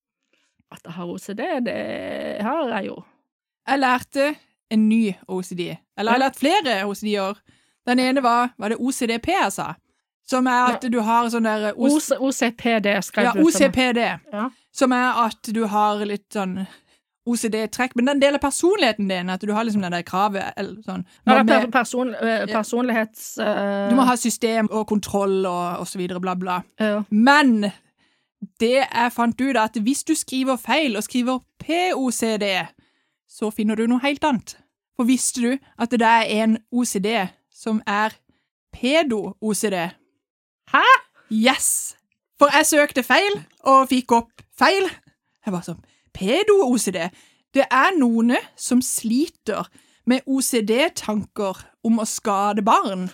At jeg har OCD, det har jeg jo. Jeg lærte en ny OCD. Eller jeg har lært flere OCD-er. Den ene var det OCDP jeg sa, som er at du har sånn der... OCPD skrev du. Ja, OCPD, som er at du har litt sånn OCD-trekk, men den deler personligheten din, at du har liksom den der kravet, eller sånn. Ja, det er personlighets... Du må ha system og kontroll og så videre, bla bla. Ja. Men det jeg fant ut at hvis du skriver feil og skriver POCD, så finner du noe helt annet. For visste du at det er en OCD som er pedo-OCD. Hæ? Yes! For jeg søkte feil, og fikk opp feil. Jeg var sånn, pedo-OCD? Det er noen som sliter med OCD-tanker om å skade barn.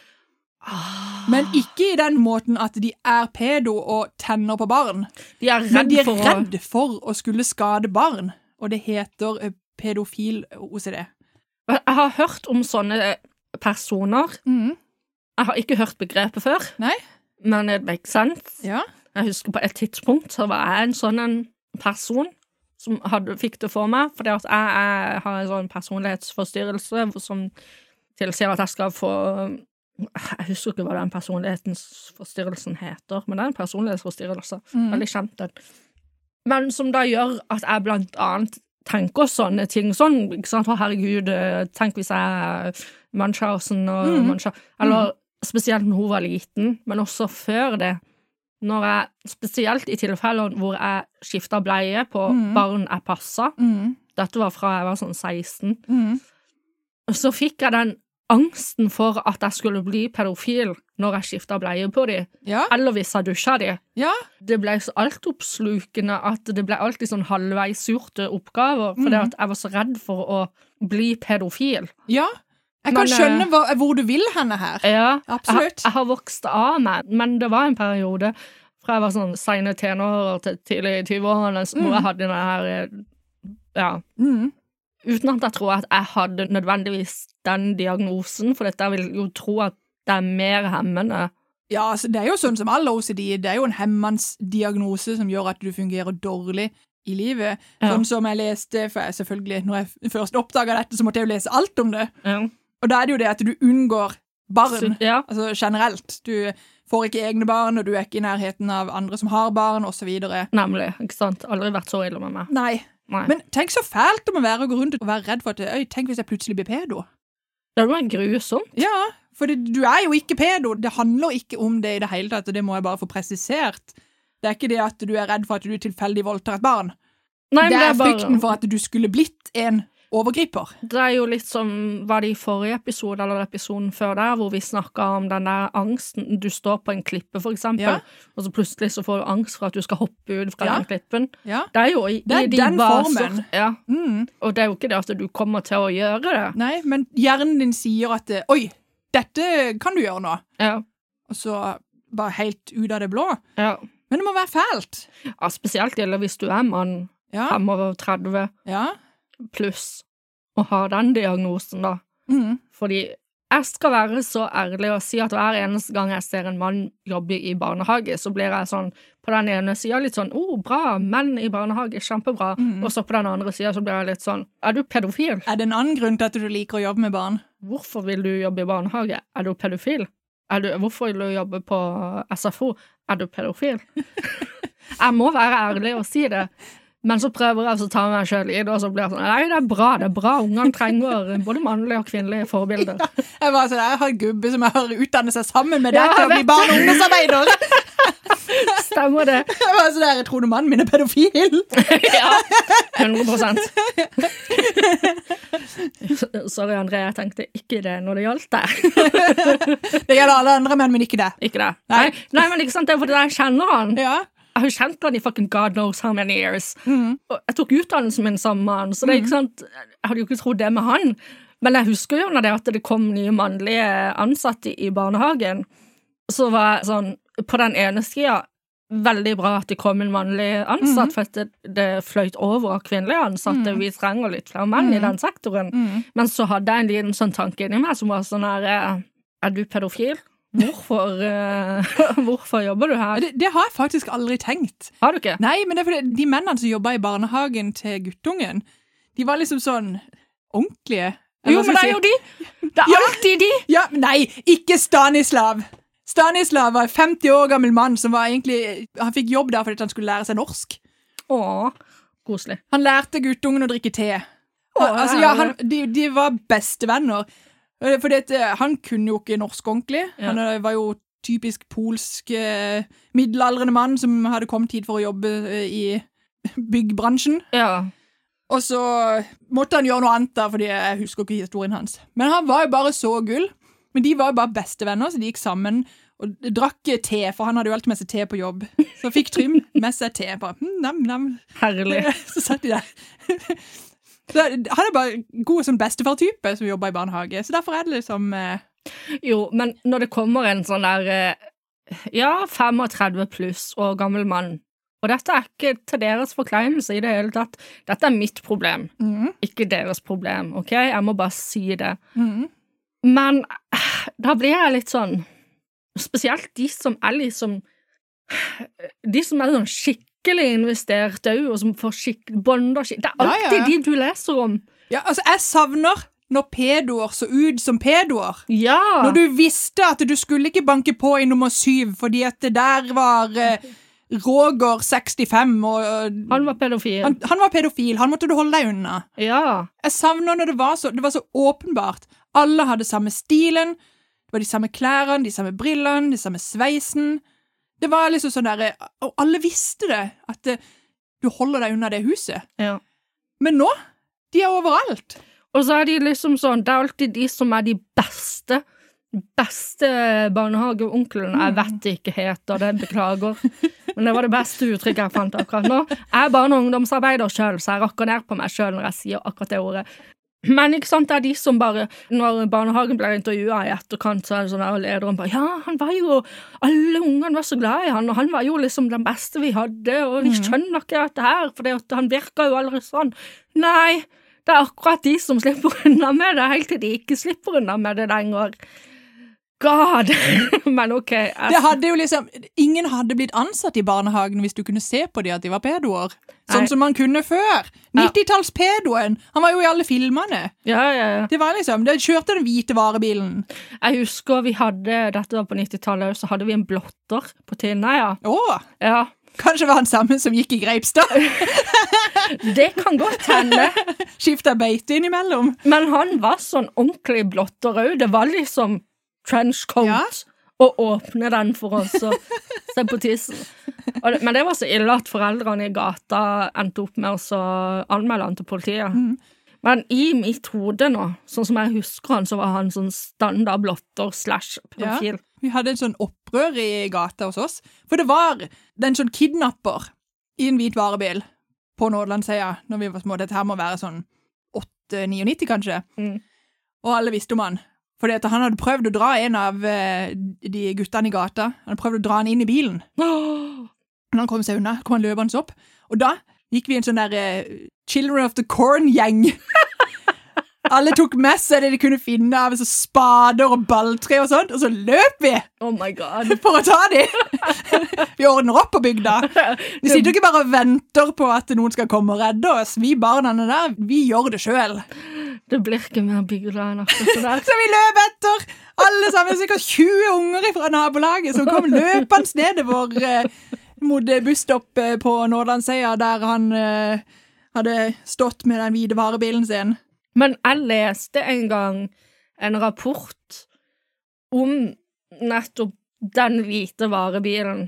Men ikke i den måten at de er pedo og tenner på barn. Men de er redd for å skulle skade barn, og det heter pedofil-OCD. Jeg har hørt om sånne personer. Jeg har ikke hørt begrepet før. Nei. Men it makes sense. Ja. Jeg husker på et tidspunkt så var jeg en sånn person som fikk det for meg, fordi at jeg har en sånn personlighetsforstyrrelse som tilsier at jeg skal få... Jeg husker ikke hva den personlighetsforstyrrelsen heter, men det er en personlighetsforstyrrelse. Veldig kjent den. Men som da gjør at jeg blant annet tenker sånne ting, sånn, ikke sant, for herregud, tenk hvis jeg er Munchausen og Munchausen, eller spesielt når hun var liten, men også før det, når jeg, spesielt i tilfeller hvor jeg skiftet bleie på barn jeg passet, dette var fra jeg var sånn 16, så fikk jeg den angsten for at jeg skulle bli pedofil når jeg skiftet bleie på dem, eller hvis jeg dusjet dem. Ja. Det ble så altoppslukende at det ble alltid sånn halvveis gjorte oppgaver, fordi at jeg var så redd for å bli pedofil. Ja, jeg kan skjønne hvor du vil henne her. Ja, absolutt. Jeg har vokst av meg, men det var en periode fra jeg var sånn sene tenårer til tidlig i 20-årene, hvor jeg hadde denne her, uten at jeg tror at jeg hadde nødvendigvis den diagnosen, for dette vil jo tro at det er mer hemmende. Ja, altså, det er jo sånn som all OCD, det er jo en hemmansdiagnose som gjør at du fungerer dårlig i livet. Sånn som jeg leste, for jeg selvfølgelig, når jeg først oppdaget dette, så måtte jeg jo lese alt om det. Og da er det jo det at du unngår barn, altså generelt. Du får ikke egne barn, og du er ikke i nærheten av andre som har barn, og så videre. Nemlig, ikke sant? Aldri vært så ille med meg. Nei. Men tenk så fælt det må være å gå rundt og være redd for at, tenk hvis jeg plutselig blir pedo. Det var grusomt. Ja, for du jo ikke pedo. Det handler ikke om det i det hele tatt, og det må jeg bare få presisert. Det ikke det at du redd for at du tilfeldig voldtar et barn. Nei, det bare... frykten for at du skulle blitt en overgriper. Det jo litt som, var det i forrige episode, eller episoden før der, hvor vi snakket om den der angsten. Du står på en klippe, for eksempel, og så plutselig så får du angst for at du skal hoppe ut fra den klippen. Ja. Det jo i de den formen. Ja. Og det jo ikke det at du kommer til å gjøre det. Nei, men hjernen din sier at, oi, dette kan du gjøre nå. Ja. Og så bare helt ut av det blå. Ja. Men det må være fælt. Ja, spesielt gjelder hvis du mann, 35 pluss, og har den diagnosen da. Fordi jeg skal være så ærlig og si at hver eneste gang jeg ser en mann jobbe i barnehage, så blir jeg sånn, på den ene siden litt sånn, bra, menn i barnehage, kjempebra, og så på den andre siden så blir jeg litt sånn, du pedofil? Det en annen grunn til at du liker å jobbe med barn? Hvorfor vil du jobbe i barnehage? Du pedofil? Hvorfor vil du jobbe på SFO? Du pedofil? Jeg må være ærlig og si det. Men så prøver jeg å ta meg selv i det, og så blir jeg sånn, nei, det er bra, ungene trenger både mannlige og kvinnelige forbilder. Ja, jeg var sånn, jeg har en gubbe som har utdannet seg sammen med deg til å bli barn- og ungdomsarbeider. Stemmer det. Jeg var sånn, jeg tror mannen min pedofil. Ja, 100%. Sorry, André, jeg tenkte ikke det når det gjaldt det. Det gjelder alle andre menn, men ikke det. Ikke det. Nei, men ikke sant, det fordi jeg kjenner han. Ja. Jeg har kjent han i fucking God knows how many years. Og jeg tok utdannelsen min sammen med han, så det ikke sant, jeg hadde jo ikke trodd det med han. Men jeg husker jo når det kom nye mannlige ansatte i barnehagen, så var jeg sånn, på den ene siden, veldig bra at det kom en mannlig ansatt, for at det fløyt over av kvinnelige ansatte. Vi trenger litt flere menn i den sektoren. Men så hadde jeg en liten sånn tanke inni meg som var sånn her, du pedofil? Hvorfor jobber du her? Det har jeg faktisk aldri tenkt. Har du ikke? Nei, men det fordi de mennene som jobber i barnehagen til guttungen, de var liksom sånn ordentlige. Jo, men det jo de! Det alltid de! Ja, nei, ikke Stanislav! Stanislav var en 50 år gammel mann som var egentlig, han fikk jobb der fordi han skulle lære seg norsk. Koselig. Han lærte guttungen å drikke te. De var bestevenner. Fordi han kunne jo ikke norsk ordentlig. Han var jo typisk polsk middelaldrende mann som hadde kommet hit for å jobbe i byggbransjen. Ja. Og så måtte han gjøre noe annet da, fordi jeg husker ikke historien hans. Men han var jo bare så gull. Men de var jo bare bestevenner, så de gikk sammen og drakk te, for han hadde jo alltid med seg te på jobb. Så fikk Trym med seg te. Bare, nam. Herlig. Så satt de der. Så han bare god sånn bestefar-type som jobber i barnehage, så derfor det liksom... Jo, men når det kommer en sånn der, 35 pluss og gammel mann, og dette ikke til deres forkleinelse i det hele tatt, dette mitt problem, ikke deres problem, ok? Jeg må bare si det. Men da blir jeg litt sånn, spesielt de som liksom, de som sånn skikkelig investert og som får bonder det alltid de du leser om. Ja, altså jeg savner når pedoer så ut som pedoer. Ja. Når du visste at du skulle ikke banke på i nummer 7 fordi at det der var Roger 65 og han var pedofil. Han var pedofil, han måtte du holde deg unna. Ja. Jeg savner når det var så åpenbart. Alle hadde samme stilen, det var de samme klærne, de samme brillene, de samme sveisen. Det var liksom sånn der, og alle visste det, at du holder deg unna det huset. Ja. Men nå, de overalt. Og så de liksom sånn, det alltid de som de beste barnehageonklene. Jeg vet det ikke heter, det beklager. Men det var det beste uttrykket jeg fant akkurat nå. Jeg er barne- og ungdomsarbeider selv, så jeg rakker ned på meg selv når jeg sier akkurat det ordet. Men ikke sant, det de som bare, når barnehagen ble intervjuet i etterkant, så det sånn der, og lederen bare, han var jo, alle ungene var så glad i han, og han var jo liksom den beste vi hadde, og vi skjønner ikke dette her, for han virker jo aldri sånn. Nei, det akkurat de som slipper unna med det, helt til de ikke slipper unna med det lenger. God, men ok. Det hadde jo liksom, ingen hadde blitt ansatt i barnehagen hvis du kunne se på de at de var pedoer. Sånn som man kunne før. 90-talls-pedoen. Han var jo i alle filmene. Ja. Det var liksom, det kjørte den hvite varebilen. Jeg husker vi hadde, dette var på 90-tallet, så hadde vi en blotter på Tinnaja. Ja. Kanskje var han samme som gikk i Greipstad? Det kan godt hende. Skiftet beite innimellom. Men han var sånn ordentlig blotter også. Det var liksom trenchcoat og åpne den for oss og se på tissen. Men det var så ille at foreldrene i gata endte opp med å anmelde han til politiet. Men i mitt hode nå, sånn som jeg husker han, så var han sånn standard blotter/pedofil. Ja, vi hadde en sånn opprør i gata hos oss, for det var den sånn kidnapper i en hvit varebil på Nordlandsheia, når vi var små. Dette her må være sånn 8-99 kanskje. Og alle visste om han. Fordi at han hadde prøvd å dra en av de guttene i gata. Han hadde prøvd å dra han inn i bilen. Når han kom seg unna, kom han løpende opp. Og da gikk vi en sånn der Children of the Corn-gjeng. Alle tok med seg det de kunne finne av så spader og balltre og sånt, og så løp vi! Oh my god. For å ta de! Vi ordner opp på bygda. Vi sitter ikke bare og venter på at noen skal komme og redde oss. Vi barnene der, vi gjør det selv. Det blir ikke mer bygda enn akkurat det der. Så vi løp etter alle sammen, sikkert 20 unger fra nabolaget som kom løpende nedover mot busstopp på Nordlandsheia, der han hadde stått med den hvite varebilen sin. Men jeg leste en gang en rapport om nettopp den hvite varebilen,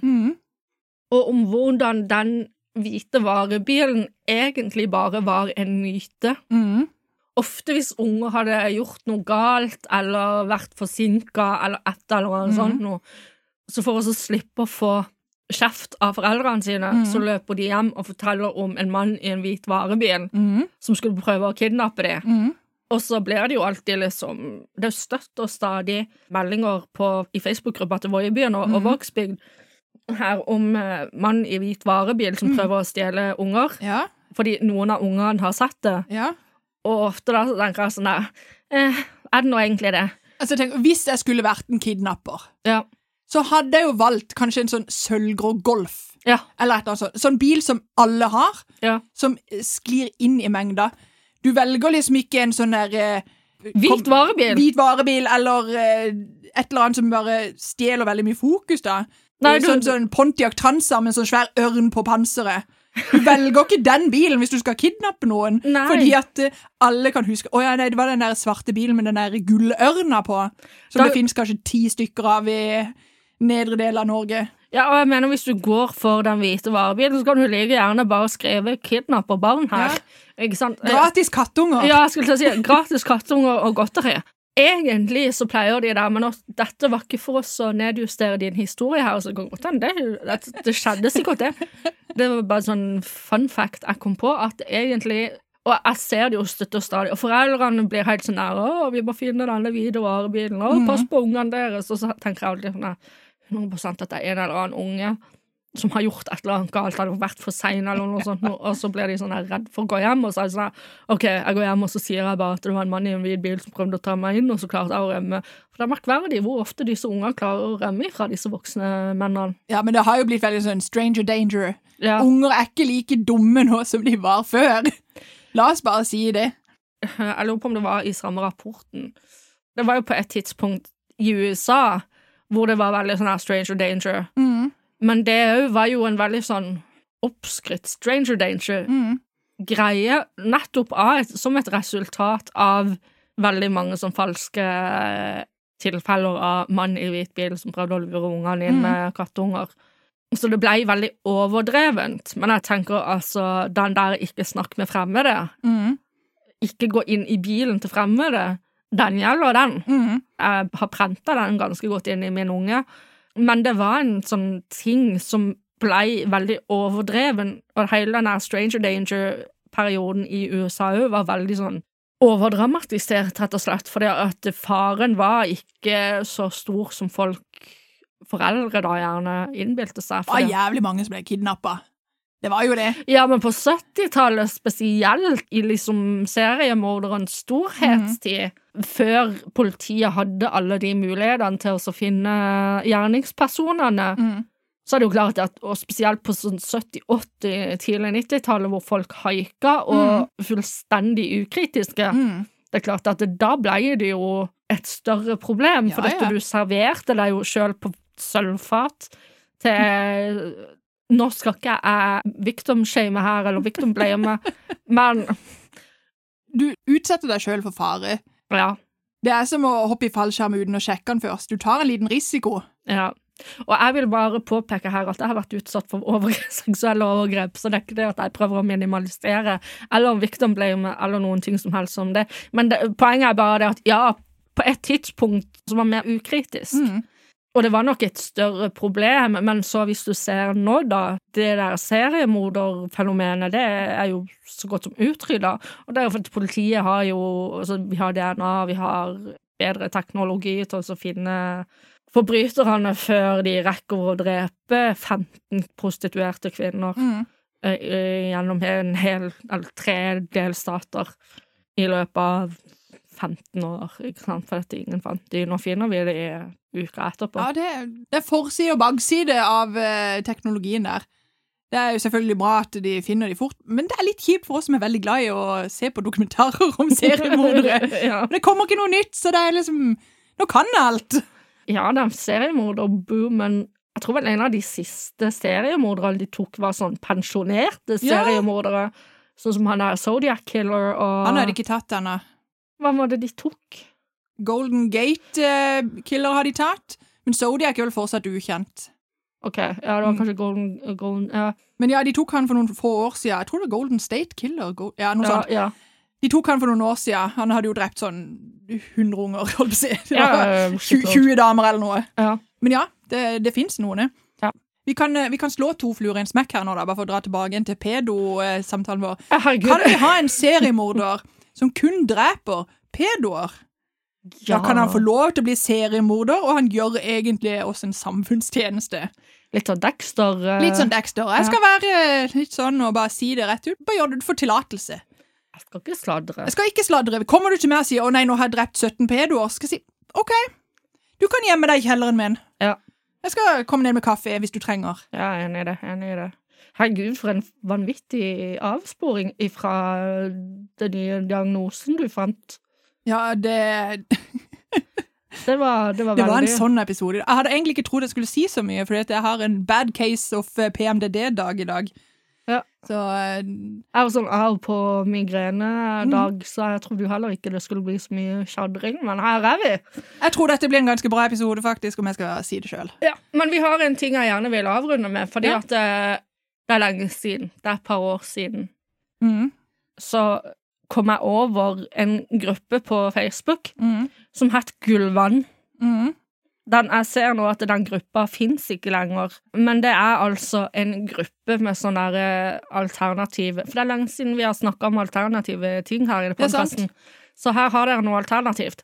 og om hvordan den hvite varebilen egentlig bare var en myte. Ofte hvis unger hadde gjort noe galt, eller vært forsinket, eller eller noe sånt noe, så for å slippe å få kjeft av foreldrene sine, så løper de hjem og forteller om en mann i en hvit varebil som skulle prøve å kidnappe dem. Og så blir det jo alltid liksom, det er støtt og stadig meldinger i Facebook-gruppa til Voiebyen og Vågsbygd her om mann i hvit varebil som prøver å stjele unger, fordi noen av ungene har sett det. Og ofte da tenker jeg sånn der, er det nå egentlig det? Altså tenk, hvis jeg skulle vært en kidnapper, så hadde jeg jo valgt kanskje en sånn sølvgrå Golf, eller et eller annet sånt. Sånn bil som alle har, som sklir inn i mengda. Du velger liksom ikke en sånn der hvit varebil, eller et eller annet som bare stjeler veldig mye fokus da. Nei, sånn Pontiac Transa med en sånn svær ørn på panseret. Du velger ikke den bilen hvis du skal kidnappe noen, fordi at alle kan huske, det var den der svarte bilen med den der gullørna på, som det finnes kanskje 10 stykker av i nedre del av Norge. Ja, og jeg mener hvis du går for den hvite varebilen, så kan du like gjerne bare skrive kidnapper barn her. Ikke sant? Gratis kattunger. Ja, jeg skulle si gratis kattunger og godteri. Egentlig så pleier de der, men dette var ikke for oss å nedjustere din historie her, så det skjedde sikkert det. Det var bare sånn fun fact jeg kom på, at egentlig, og jeg ser det jo støtt og stadig, og foreldrene blir helt sånn der, vi må finne denne hvite varebilen, pass på ungene deres, og så tenker jeg alltid sånn 100% at det er en eller annen unge som har gjort et eller annet galt, hadde vært for sen eller noe sånt, og så blir de sånn her redd for å gå hjem, og så er det sånn, ok, jeg går hjem, og så sier jeg bare at det var en mann i en hvit bil som prøvde å ta meg inn, og så klarte jeg å rømme. For det er merkverdig hvor ofte disse unger klarer å rømme fra disse voksne mennene. Ja, men det har jo blitt veldig sånn stranger danger. Unger er ikke like dumme nå som de var før. La oss bare si det. Jeg lurer på om det var i samme rapporten. Det var jo på et tidspunkt i USA, hvor det var veldig sånn her stranger danger. Men det var jo en veldig sånn oppskrytt stranger danger greie, nettopp som et resultat av veldig mange sånn falske tilfeller av mann i hvit bil som prøvde å lure ungene inn med kattunger. Så det ble veldig overdrevent, men jeg tenker altså, den der ikke snakk med fremmede, ikke gå inn i bilen til fremmede, den gjelder den. Jeg har prentet den ganske godt inn i min unge, men det var en sånn ting som ble veldig overdreven, og hele denne stranger danger-perioden i USA var veldig sånn overdramatisert, rett og slett, fordi at faren var ikke så stor som foreldre da gjerne innbilte seg. Det var jævlig mange som ble kidnappet. Det var jo det. Ja, men på 70-tallet spesielt, i liksom seriemorderens storhetstid, før politiet hadde alle de mulighetene til å finne gjerningspersonene, så er det jo klart at, og spesielt på sånn 70, 80, tidlig 90-tallet, hvor folk haika og fullstendig ukritiske, det er klart at da ble det jo et større problem, for dette du serverte deg jo selv på sølvfat til... Nå skal ikke jeg victim-shame her, eller victim-blame, men... Du utsetter deg selv for fare. Ja. Det som å hoppe i fallskjerm uten å sjekke den først. Du tar en liten risiko. Ja. Og jeg vil bare påpeke her at jeg har vært utsatt for seksuelle overgrep, så det er ikke det at jeg prøver å minimalisere, eller victim blame, eller noen ting som helst om det. Men poenget er bare det at ja, på et tidspunkt som var mer ukritisk. Og det var nok et større problem, men så hvis du ser nå da, det der seriemorderfenomenet, det er jo så godt som utryddet. Og det er jo fordi politiet har jo, altså vi har DNA, vi har bedre teknologi til å finne forbryterne før de rekker å drepe 15 prostituerte kvinner gjennom eller 3 delstater i løpet av 15 år, ikke sant, for at ingen fant de. Nå finner vi det i uka etterpå. Ja, det er forside og bakside av teknologien der. Det er jo selvfølgelig bra at de finner de fort, men det er litt kjipt for oss som er veldig glad i å se på dokumentarer om seriemordere. Ja. Det kommer ikke noe nytt, så det er liksom, nå kan det alt. Ja, det er seriemorder-boom, men jeg tror vel en av de siste seriemordere de tok var sånn pensjonerte seriemordere, sånn som han er Zodiac Killer og... Han hadde ikke tatt denne. Hva var det de tok? Golden Gate Killer har de tatt, men Zodiac er vel fortsatt ukjent. Ok, ja, det var kanskje Golden ja. Men ja, de tok han for noen få år siden. Jeg tror det var Golden State Killer. Ja, noe sånt. Ja. De tok han for noen år siden. Han hadde jo drept sånn 100 unger, holdt på å si. Det var 20 damer eller noe. Ja. Men ja, det finnes noen. Ja. Vi kan slå 2 fluer i en smekk her nå, da, bare for å dra tilbake til pedo-samtalen vår. Herregud. Kan vi ha en seriemorder som kun dreper pedoer? Ja. Da kan han få lov til å bli seriemorder, og han gjør egentlig også en samfunnstjeneste. Litt sånn Dexter. Litt sånn Dexter. Jeg skal være litt sånn og bare si det rett ut. Bare gjør det for tillatelse. Jeg skal ikke sladre. Jeg skal ikke sladre. Kommer du til meg og sier, å nei, nå har jeg drept 17 pedoer, skal jeg si, ok, du kan gjemme deg i kjelleren min. Ja. Jeg skal komme ned med kaffe hvis du trenger. Ja, enig i det. Herregud, for en vanvittig avsporing ifra den nye diagnosen du fant. Ja, det var veldig... Det var en sånn episode. Jeg hadde egentlig ikke trodd jeg skulle si så mye, fordi jeg har en bad case of PMDD-dag i dag. Ja. Så jeg var sånn av på migrene-dag, så jeg trodde jo heller ikke det skulle bli så mye skjadring, men her er vi. Jeg tror dette blir en ganske bra episode, faktisk, om jeg skal si det selv. Ja, men vi har en ting jeg gjerne vil avrunde med, fordi at det er lenge siden, det er et par år siden. Så kom jeg over en gruppe på Facebook som het Gullvann. Jeg ser nå at den gruppa finnes ikke lenger, men det er altså en gruppe med sånne alternative, for det er lenge siden vi har snakket om alternative ting her i podcasten, så her har dere noe alternativt.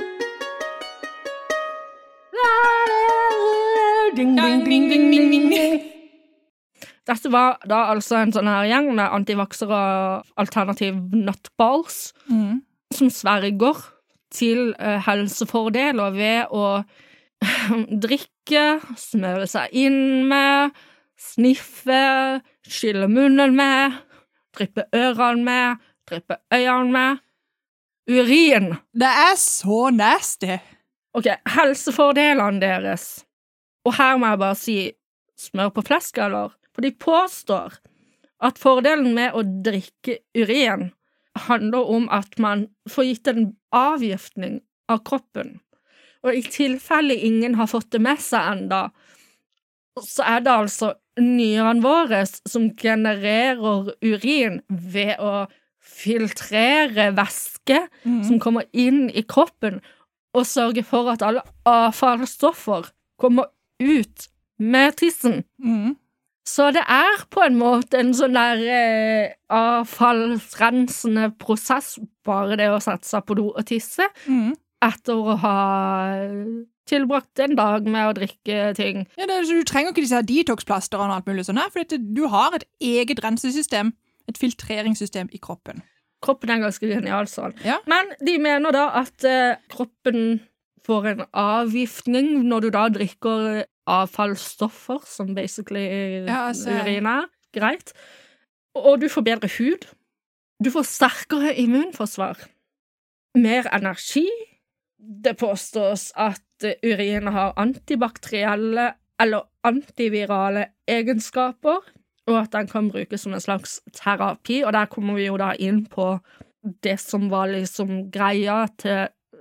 Ding, ding, ding, ding, ding, ding. Dette var da altså en sånn her gjeng med antivaksere alternativ nutballs som sverger til helsefordeler ved å drikke, smøre seg inn med, sniffe, skylle munnen med, dryppe ørene med, dryppe øynene med, urin. Det er så nasty. Ok, helsefordelene deres. Og her må jeg bare si smør på flesk, eller? For de påstår at fordelen med å drikke urin handler om at man får gitt en avgiftning av kroppen. Og i tilfelle ingen har fått det med seg enda, så er det altså nyrene våre som genererer urin ved å filtrere væske som kommer inn i kroppen, og sørge for at alle avfallsstoffer kommer ut med tissen. Så det er på en måte en sånn der avfallsrensende prosess, bare det å sette seg på do og tisse, etter å ha tilbrakt en dag med å drikke ting. Ja, du trenger ikke disse detox-plasterne og alt mulig sånn her, for du har et eget rensesystem, et filtreringssystem i kroppen. Kroppen er ganske genial sånn. Ja. Men de mener da at kroppen får en avgiftning når du da drikker avfallsstoffer, som basically urin er. Greit. Og du får bedre hud. Du får sterkere immunforsvar. Mer energi. Det påstås at urin har antibakterielle eller antivirale egenskaper, og at den kan brukes som en slags terapi, og der kommer vi jo da inn på det som var liksom greia til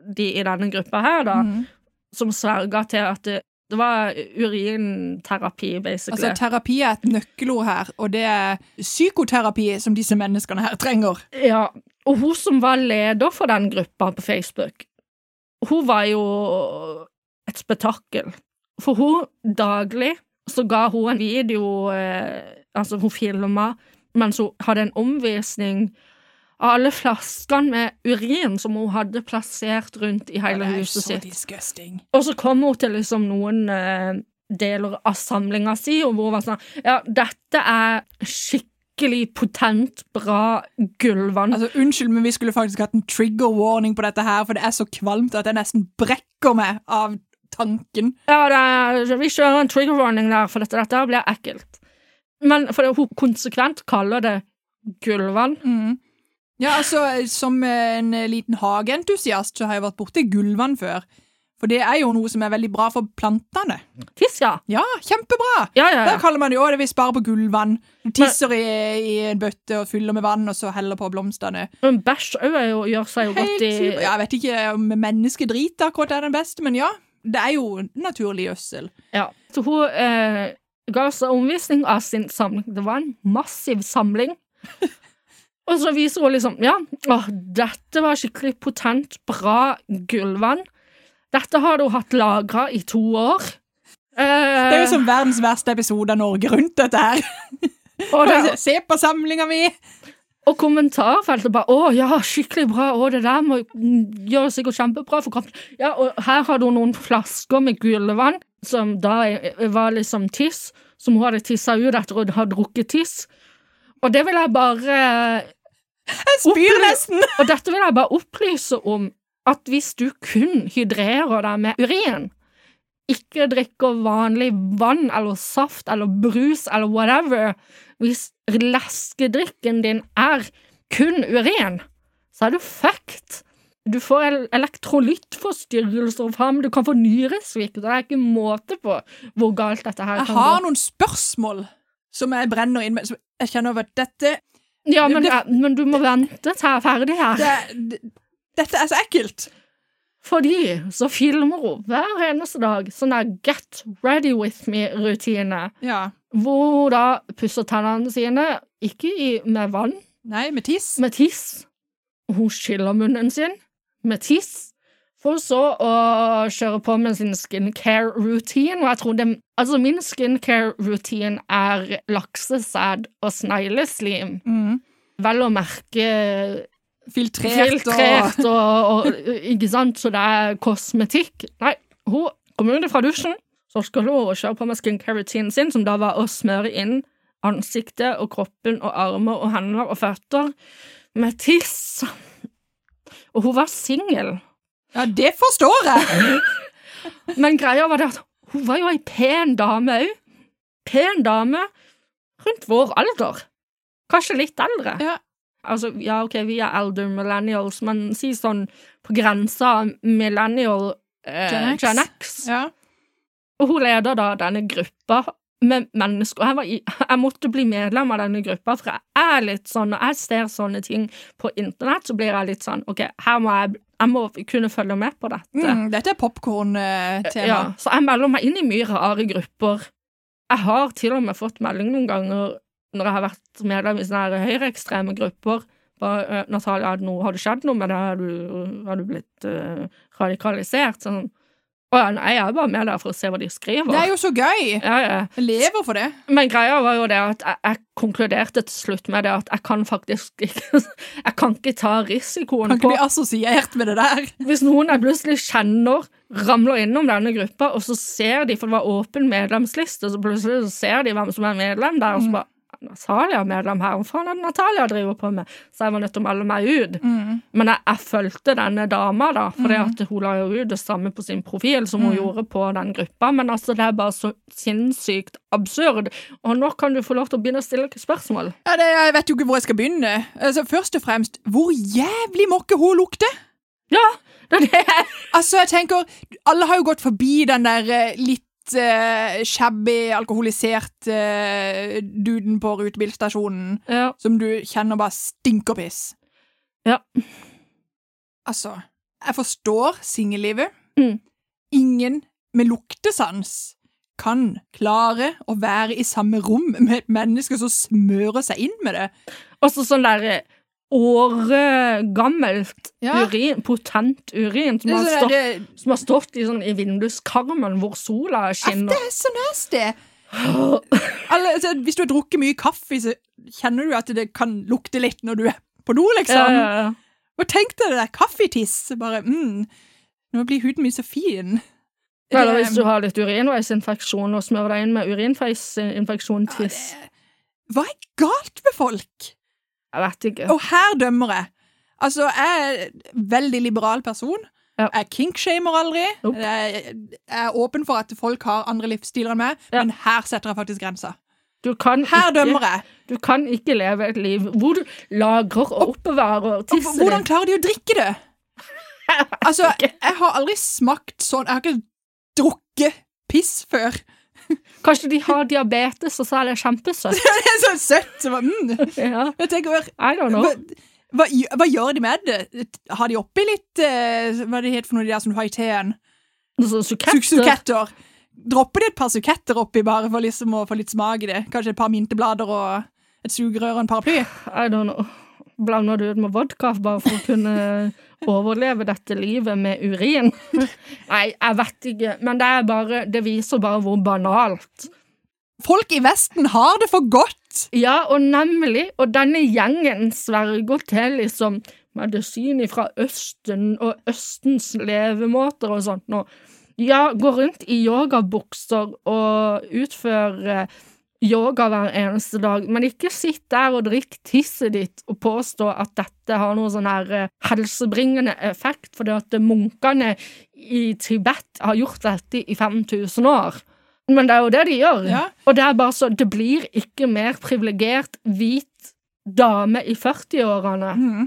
de i denne gruppa her da, som sverget til at det var urinterapi, basically. Altså, terapi er et nøkkelord her, og det er psykoterapi som disse menneskene her trenger. Ja, og hun som var leder for den gruppa på Facebook, hun var jo et spetakkel. For hun daglig så ga hun en video, altså hun filmet, mens hun hadde en omvisning av alle flaskene med urin som hun hadde plassert rundt i hele huset sitt. Det er så disgusting. Og så kom hun til liksom noen deler av samlingen si, og hvor hun var sånn, ja, dette er skikkelig potent, bra gullvann. Altså, unnskyld, men vi skulle faktisk hatt en trigger warning på dette her, for det er så kvalmt at jeg nesten brekker meg av tanken. Ja, vi kjører en trigger warning der, for dette blir ekkelt. Men for hun konsekvent kaller det gullvann. Ja, altså, som en liten hageentusiast så har jeg vært borte i gullvann før. For det er jo noe som er veldig bra for plantene. Tiss, ja. Ja, kjempebra. Ja. Der kaller man det jo, det vi sparer på gullvann. Du tisser i en bøtte og fyller med vann, og så heller på blomstene. Men bæsj gjør seg jo godt i... Ja, jeg vet ikke om menneskedrit akkurat er den beste, men ja, det er jo naturlig gjødsel. Ja, så hun ga oss omvisning av sin samling. Det var en massiv samling. Og så viser hun liksom, ja, dette var skikkelig potent, bra gullvann. Dette har du hatt lagret i 2 år. Det er jo som verdens verste episode av Norge rundt dette her. Se på samlingen min! Og kommentarfeltet bare, ja, skikkelig bra, det der må gjøre sikkert kjempebra for kroppen. Ja, og her har du noen flasker med gullvann, som da var liksom tiss, som hun hadde tisset ut etter å ha drukket tiss. Og det vil jeg bare... Jeg spyr nesten! Og dette vil jeg bare opplyse om, at hvis du kun hydrerer deg med urin, ikke drikker vanlig vann eller saft eller brus eller whatever, hvis leskedrikken din er kun urin, så er du fucked. Du får elektrolyttforstyrrelser, du kan få nyresvikt, det er ikke måte på hvor galt dette her kan gå. Jeg har noen spørsmål som jeg brenner inn med, som jeg kjenner over dette... Ja, men du må vente til jeg er ferdig her. Dette er så ekkelt. Fordi så filmer hun hver eneste dag sånn der get ready with me-rutine. Ja. Hvor hun da pusser tennene sine, ikke med vann. Nei, med tiss. Med tiss. Hun skyller munnen sin med tiss. For så å kjøre på med sin skincare-routine, og jeg tror min skincare-routine er laksesæd og snegleslim. Vel å merke filtrert og ikke sant, så det er kosmetikk. Nei, hun kom ut fra dusjen, så skulle hun kjøre på med skincare-routinen sin, som da var å smøre inn ansiktet og kroppen og armer og hender og føtter med tiss. Og hun var single. Ja, det forstår jeg. Men greia var det at hun var jo en pen dame også. Pen dame rundt vår alder. Kanskje litt eldre. Ja. Altså, ja, ok, vi er elder millennials, men si sånn på grensa millennial Gen X. Ja. Og hun leder da denne gruppa med mennesker. Jeg måtte bli medlem av denne gruppa, for jeg er litt sånn, når jeg ser sånne ting på internett, så blir jeg litt sånn, ok, her må jeg må kunne følge med på dette. Dette er popcorn-tema. Ja, så jeg melder meg inn i mye rare grupper. Jeg har til og med fått melding noen ganger når jeg har vært medlem i sånne høyreekstreme grupper. Bare, Natalia, har det skjedd noe med det? Har du blitt radikalisert? Sånn. Nei, jeg er bare med der for å se hva de skriver. Det er jo så gøy. Ja. Jeg lever for det. Men greia var jo det at jeg konkluderte til slutt med det at jeg kan faktisk ikke, jeg kan ikke ta risikoen på... Kan ikke bli assosiert med det der. Hvis noen jeg plutselig kjenner, ramler innom denne gruppa, og så ser de, for det var åpen medlemsliste, så plutselig så ser de hvem som er medlem der, og så bare, Natalia er medlem her, hva faen er det Natalia driver på med? Så jeg var nødt til å melde meg ut. Men jeg følte denne dama da, fordi at hun la jo ut det samme på sin profil som hun gjorde på den gruppa, men altså det er bare så sinnssykt absurd, og nå kan du få lov til å begynne å stille spørsmål. Ja, jeg vet jo ikke hvor jeg skal begynne. Altså, først og fremst, hvor jævlig mokke hun lukter? Ja, det er det. Altså, jeg tenker, alle har jo gått forbi den der litt shabby, alkoholisert duden på rutebilstasjonen, som du kjenner bare stinker piss. Ja. Altså, jeg forstår singellivet. Mm. Ingen med luktesans kan klare å være i samme rom med et menneske som smører seg inn med det. Også sånn der åregammelt urin, potent urin, som har stått i vinduskarmen hvor sola skinner. Det er så nasty! Altså, hvis du har drukket mye kaffe, så kjenner du at det kan lukte litt når du er på do, liksom. Ja. Og tenk deg det der kaffetiss, bare, nå blir huden min så fin. Eller hvis du har litt urinveisinfeksjon og smører deg inn med urinveisinfeksjon-tiss. Hva er galt med folk? Jeg vet ikke. Og her dømmer jeg. Altså, jeg er en veldig liberal person. Ja. Jeg kinkshamer aldri. Nope. Jeg er åpen for at folk har andre livsstiler enn meg, men her setter jeg faktisk grenser. Her dømmer jeg. Du kan ikke leve et liv hvor du lagrer og oppbevarer tisset. Hvordan klarer de å drikke det? Altså, jeg har aldri smakt sånn. Jeg har ikke drukket piss før. Kanskje de har diabetes, og så er det kjempesøtt. Det er så søtt. Så Ja. Jeg tenker, I don't know. Hva gjør de med det? Har de oppi litt, hva er det het for noe de der som du har i teen? Suketter. Dropper de et par suketter oppi bare for liksom å få litt smak i det? Kanskje et par minteblader og et sugerør og en paraply? I don't know. Blander du ut med vodka bare for å kunne overleve dette livet med urin? Nei, jeg vet ikke, men det viser bare hvor banalt. Folk i Vesten har det for godt! Ja, og nemlig, og denne gjengen sverger til liksom medisin fra Østen og Østens levemåter og sånt nå. Ja, gå rundt i yogabukser og utføre yoga hver eneste dag, men ikke sitt der og drikk tisset ditt og påstå at dette har noe sånn her helsebringende effekt, fordi at munkene i Tibet har gjort dette i 5000 år. Men det er jo det de gjør. Ja. Og det er bare så, det blir ikke mer privilegert hvit dame i 40-årene.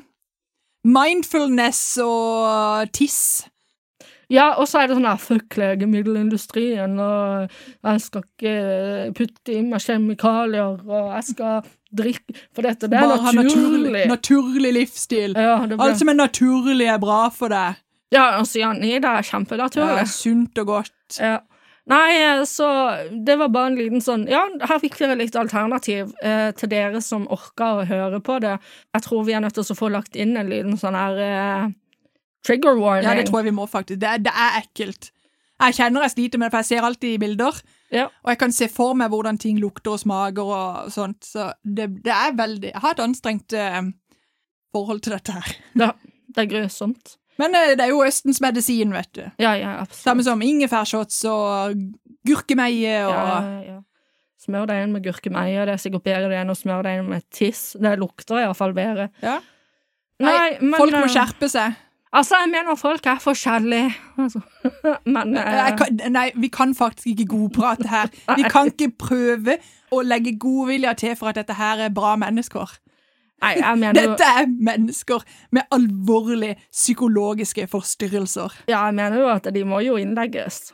Mindfulness og tiss. Ja, og så er det sånn her, fuck legemiddelindustrien, og jeg skal ikke putte i meg kjemikalier, og jeg skal drikke, for dette, det er bare naturlig. Naturlig livsstil. Ja, alt som er naturlig er bra for deg. Ja, og cyanid er kjempenaturlig. Ja, sunt og godt. Ja. Nei, så det var bare en liten sånn, ja, her fikk dere litt alternativ til dere som orker å høre på det. Jeg tror vi er nødt til å få lagt inn en liten sånn her trigger warning. Ja, det tror jeg vi må faktisk. Det er ekkelt. Jeg kjenner jeg sliter med det, for jeg ser alltid i bilder, og jeg kan se for meg hvordan ting lukter og smaker og sånt, så det er veldig, jeg har et anstrengt forhold til dette her. Ja, det er grusomt. Men det er jo Østens medisin, vet du. Ja, absolutt. Samme som ingefærshots og gurkemeie og... Ja. Smør deg inn med gurkemeie, det er sikkert bedre det enn å smøre deg inn med tiss. Det lukter i hvert fall bedre. Ja. Nei, men... Folk må skjerpe seg. Altså, jeg mener folk er forskjellige. Altså. Men... Nei, vi kan faktisk ikke godprate her. Vi kan ikke prøve å legge godvilja til for at dette her er bra mennesker. Nei, jeg mener Dette er mennesker med alvorlige psykologiske forstyrrelser. Ja, jeg mener jo at de må jo innlegges.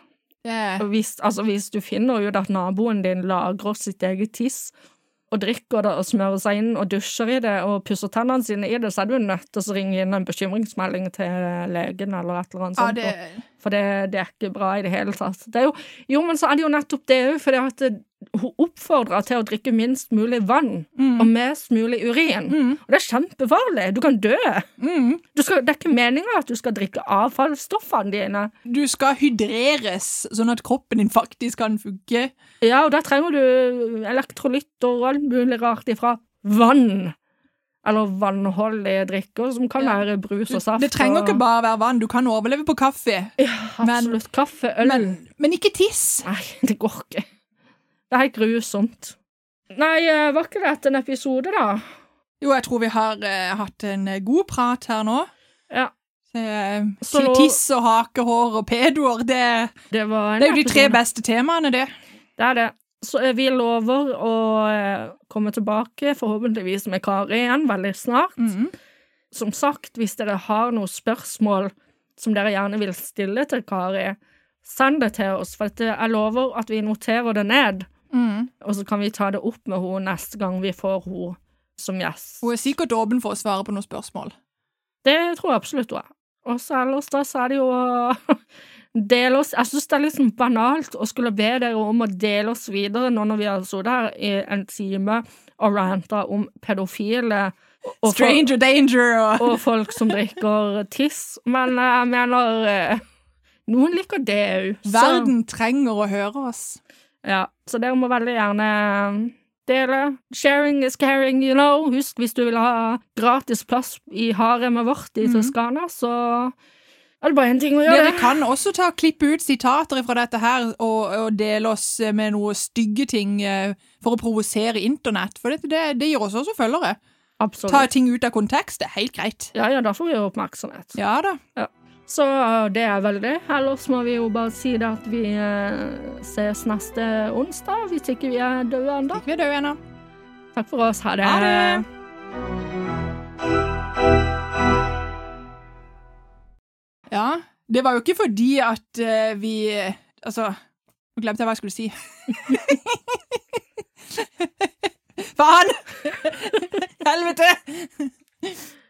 Hvis du finner ut at naboen din lagrer sitt eget tiss, og drikker det og smører seg inn og dusjer i det og pusser tennene sine i det, så er du nødt til å ringe inn en bekymringsmelding til legen eller et eller annet sånt. For det er ikke bra i det hele tatt. Det er jo, men så er det jo nettopp det jo, fordi at hun oppfordrer til å drikke minst mulig vann og mest mulig urin. Og det er kjempefarlig. Du kan dø. Det er ikke meningen at du skal drikke avfallsstoffene dine. Du skal hydreres, sånn at kroppen din faktisk kan funke. Ja, og da trenger du elektrolytter og alt mulig rart ifra vann. Eller vannholdige drikker, som kan være brus og saft. Det trenger ikke bare være vann, du kan overleve på kaffe. Ja, absolutt. Kaffe, øl. Men ikke tiss. Nei, det går ikke. Det er helt grusomt. Nei, var ikke dette en episode da? Jo, jeg tror vi har hatt en god prat her nå. Ja. Tiss og hakehår og pedoer, det er jo de 3 beste temaene, det. Det er det. Så vi lover å komme tilbake, forhåpentligvis med Kari igjen, veldig snart. Som sagt, hvis dere har noen spørsmål som dere gjerne vil stille til Kari, send det til oss, for jeg lover at vi noterer det ned. Og så kan vi ta det opp med henne neste gang vi får henne som gjest. Hun er sikkert åpen for å svare på noen spørsmål. Det tror jeg absolutt hun er. Og så ellers da, så det jo dele oss. Jeg synes det liksom banalt å skulle be dere om å dele oss videre nå når vi har sittet her i en time og rantet om pedofile og Stranger danger og folk som drikker tiss. Men jeg mener noen liker det jo. Verden trenger å høre oss. Ja, så dere må veldig gjerne dele. Sharing is caring, you know. Husk, hvis du vil ha gratis plass i haremet vårt i Toskana, så det bare en ting å gjøre. Dere kan også klippe ut sitater fra dette her og dele oss med noen stygge ting for å provosere internett, for det gir oss også følgere. Absolutt. Ta ting ut av kontekst, det helt greit. Ja, da får vi jo oppmerksomhet. Ja da. Ja. Så det veldig. Ellers må vi jo bare si det at vi ses neste onsdag, hvis ikke vi døde enda. Ikke vi døde enda. Takk for oss. Ha det. Ha det. Ja, det var jo ikke fordi at vi, altså, nå glemte jeg hva jeg skulle si. Faen! Helvete!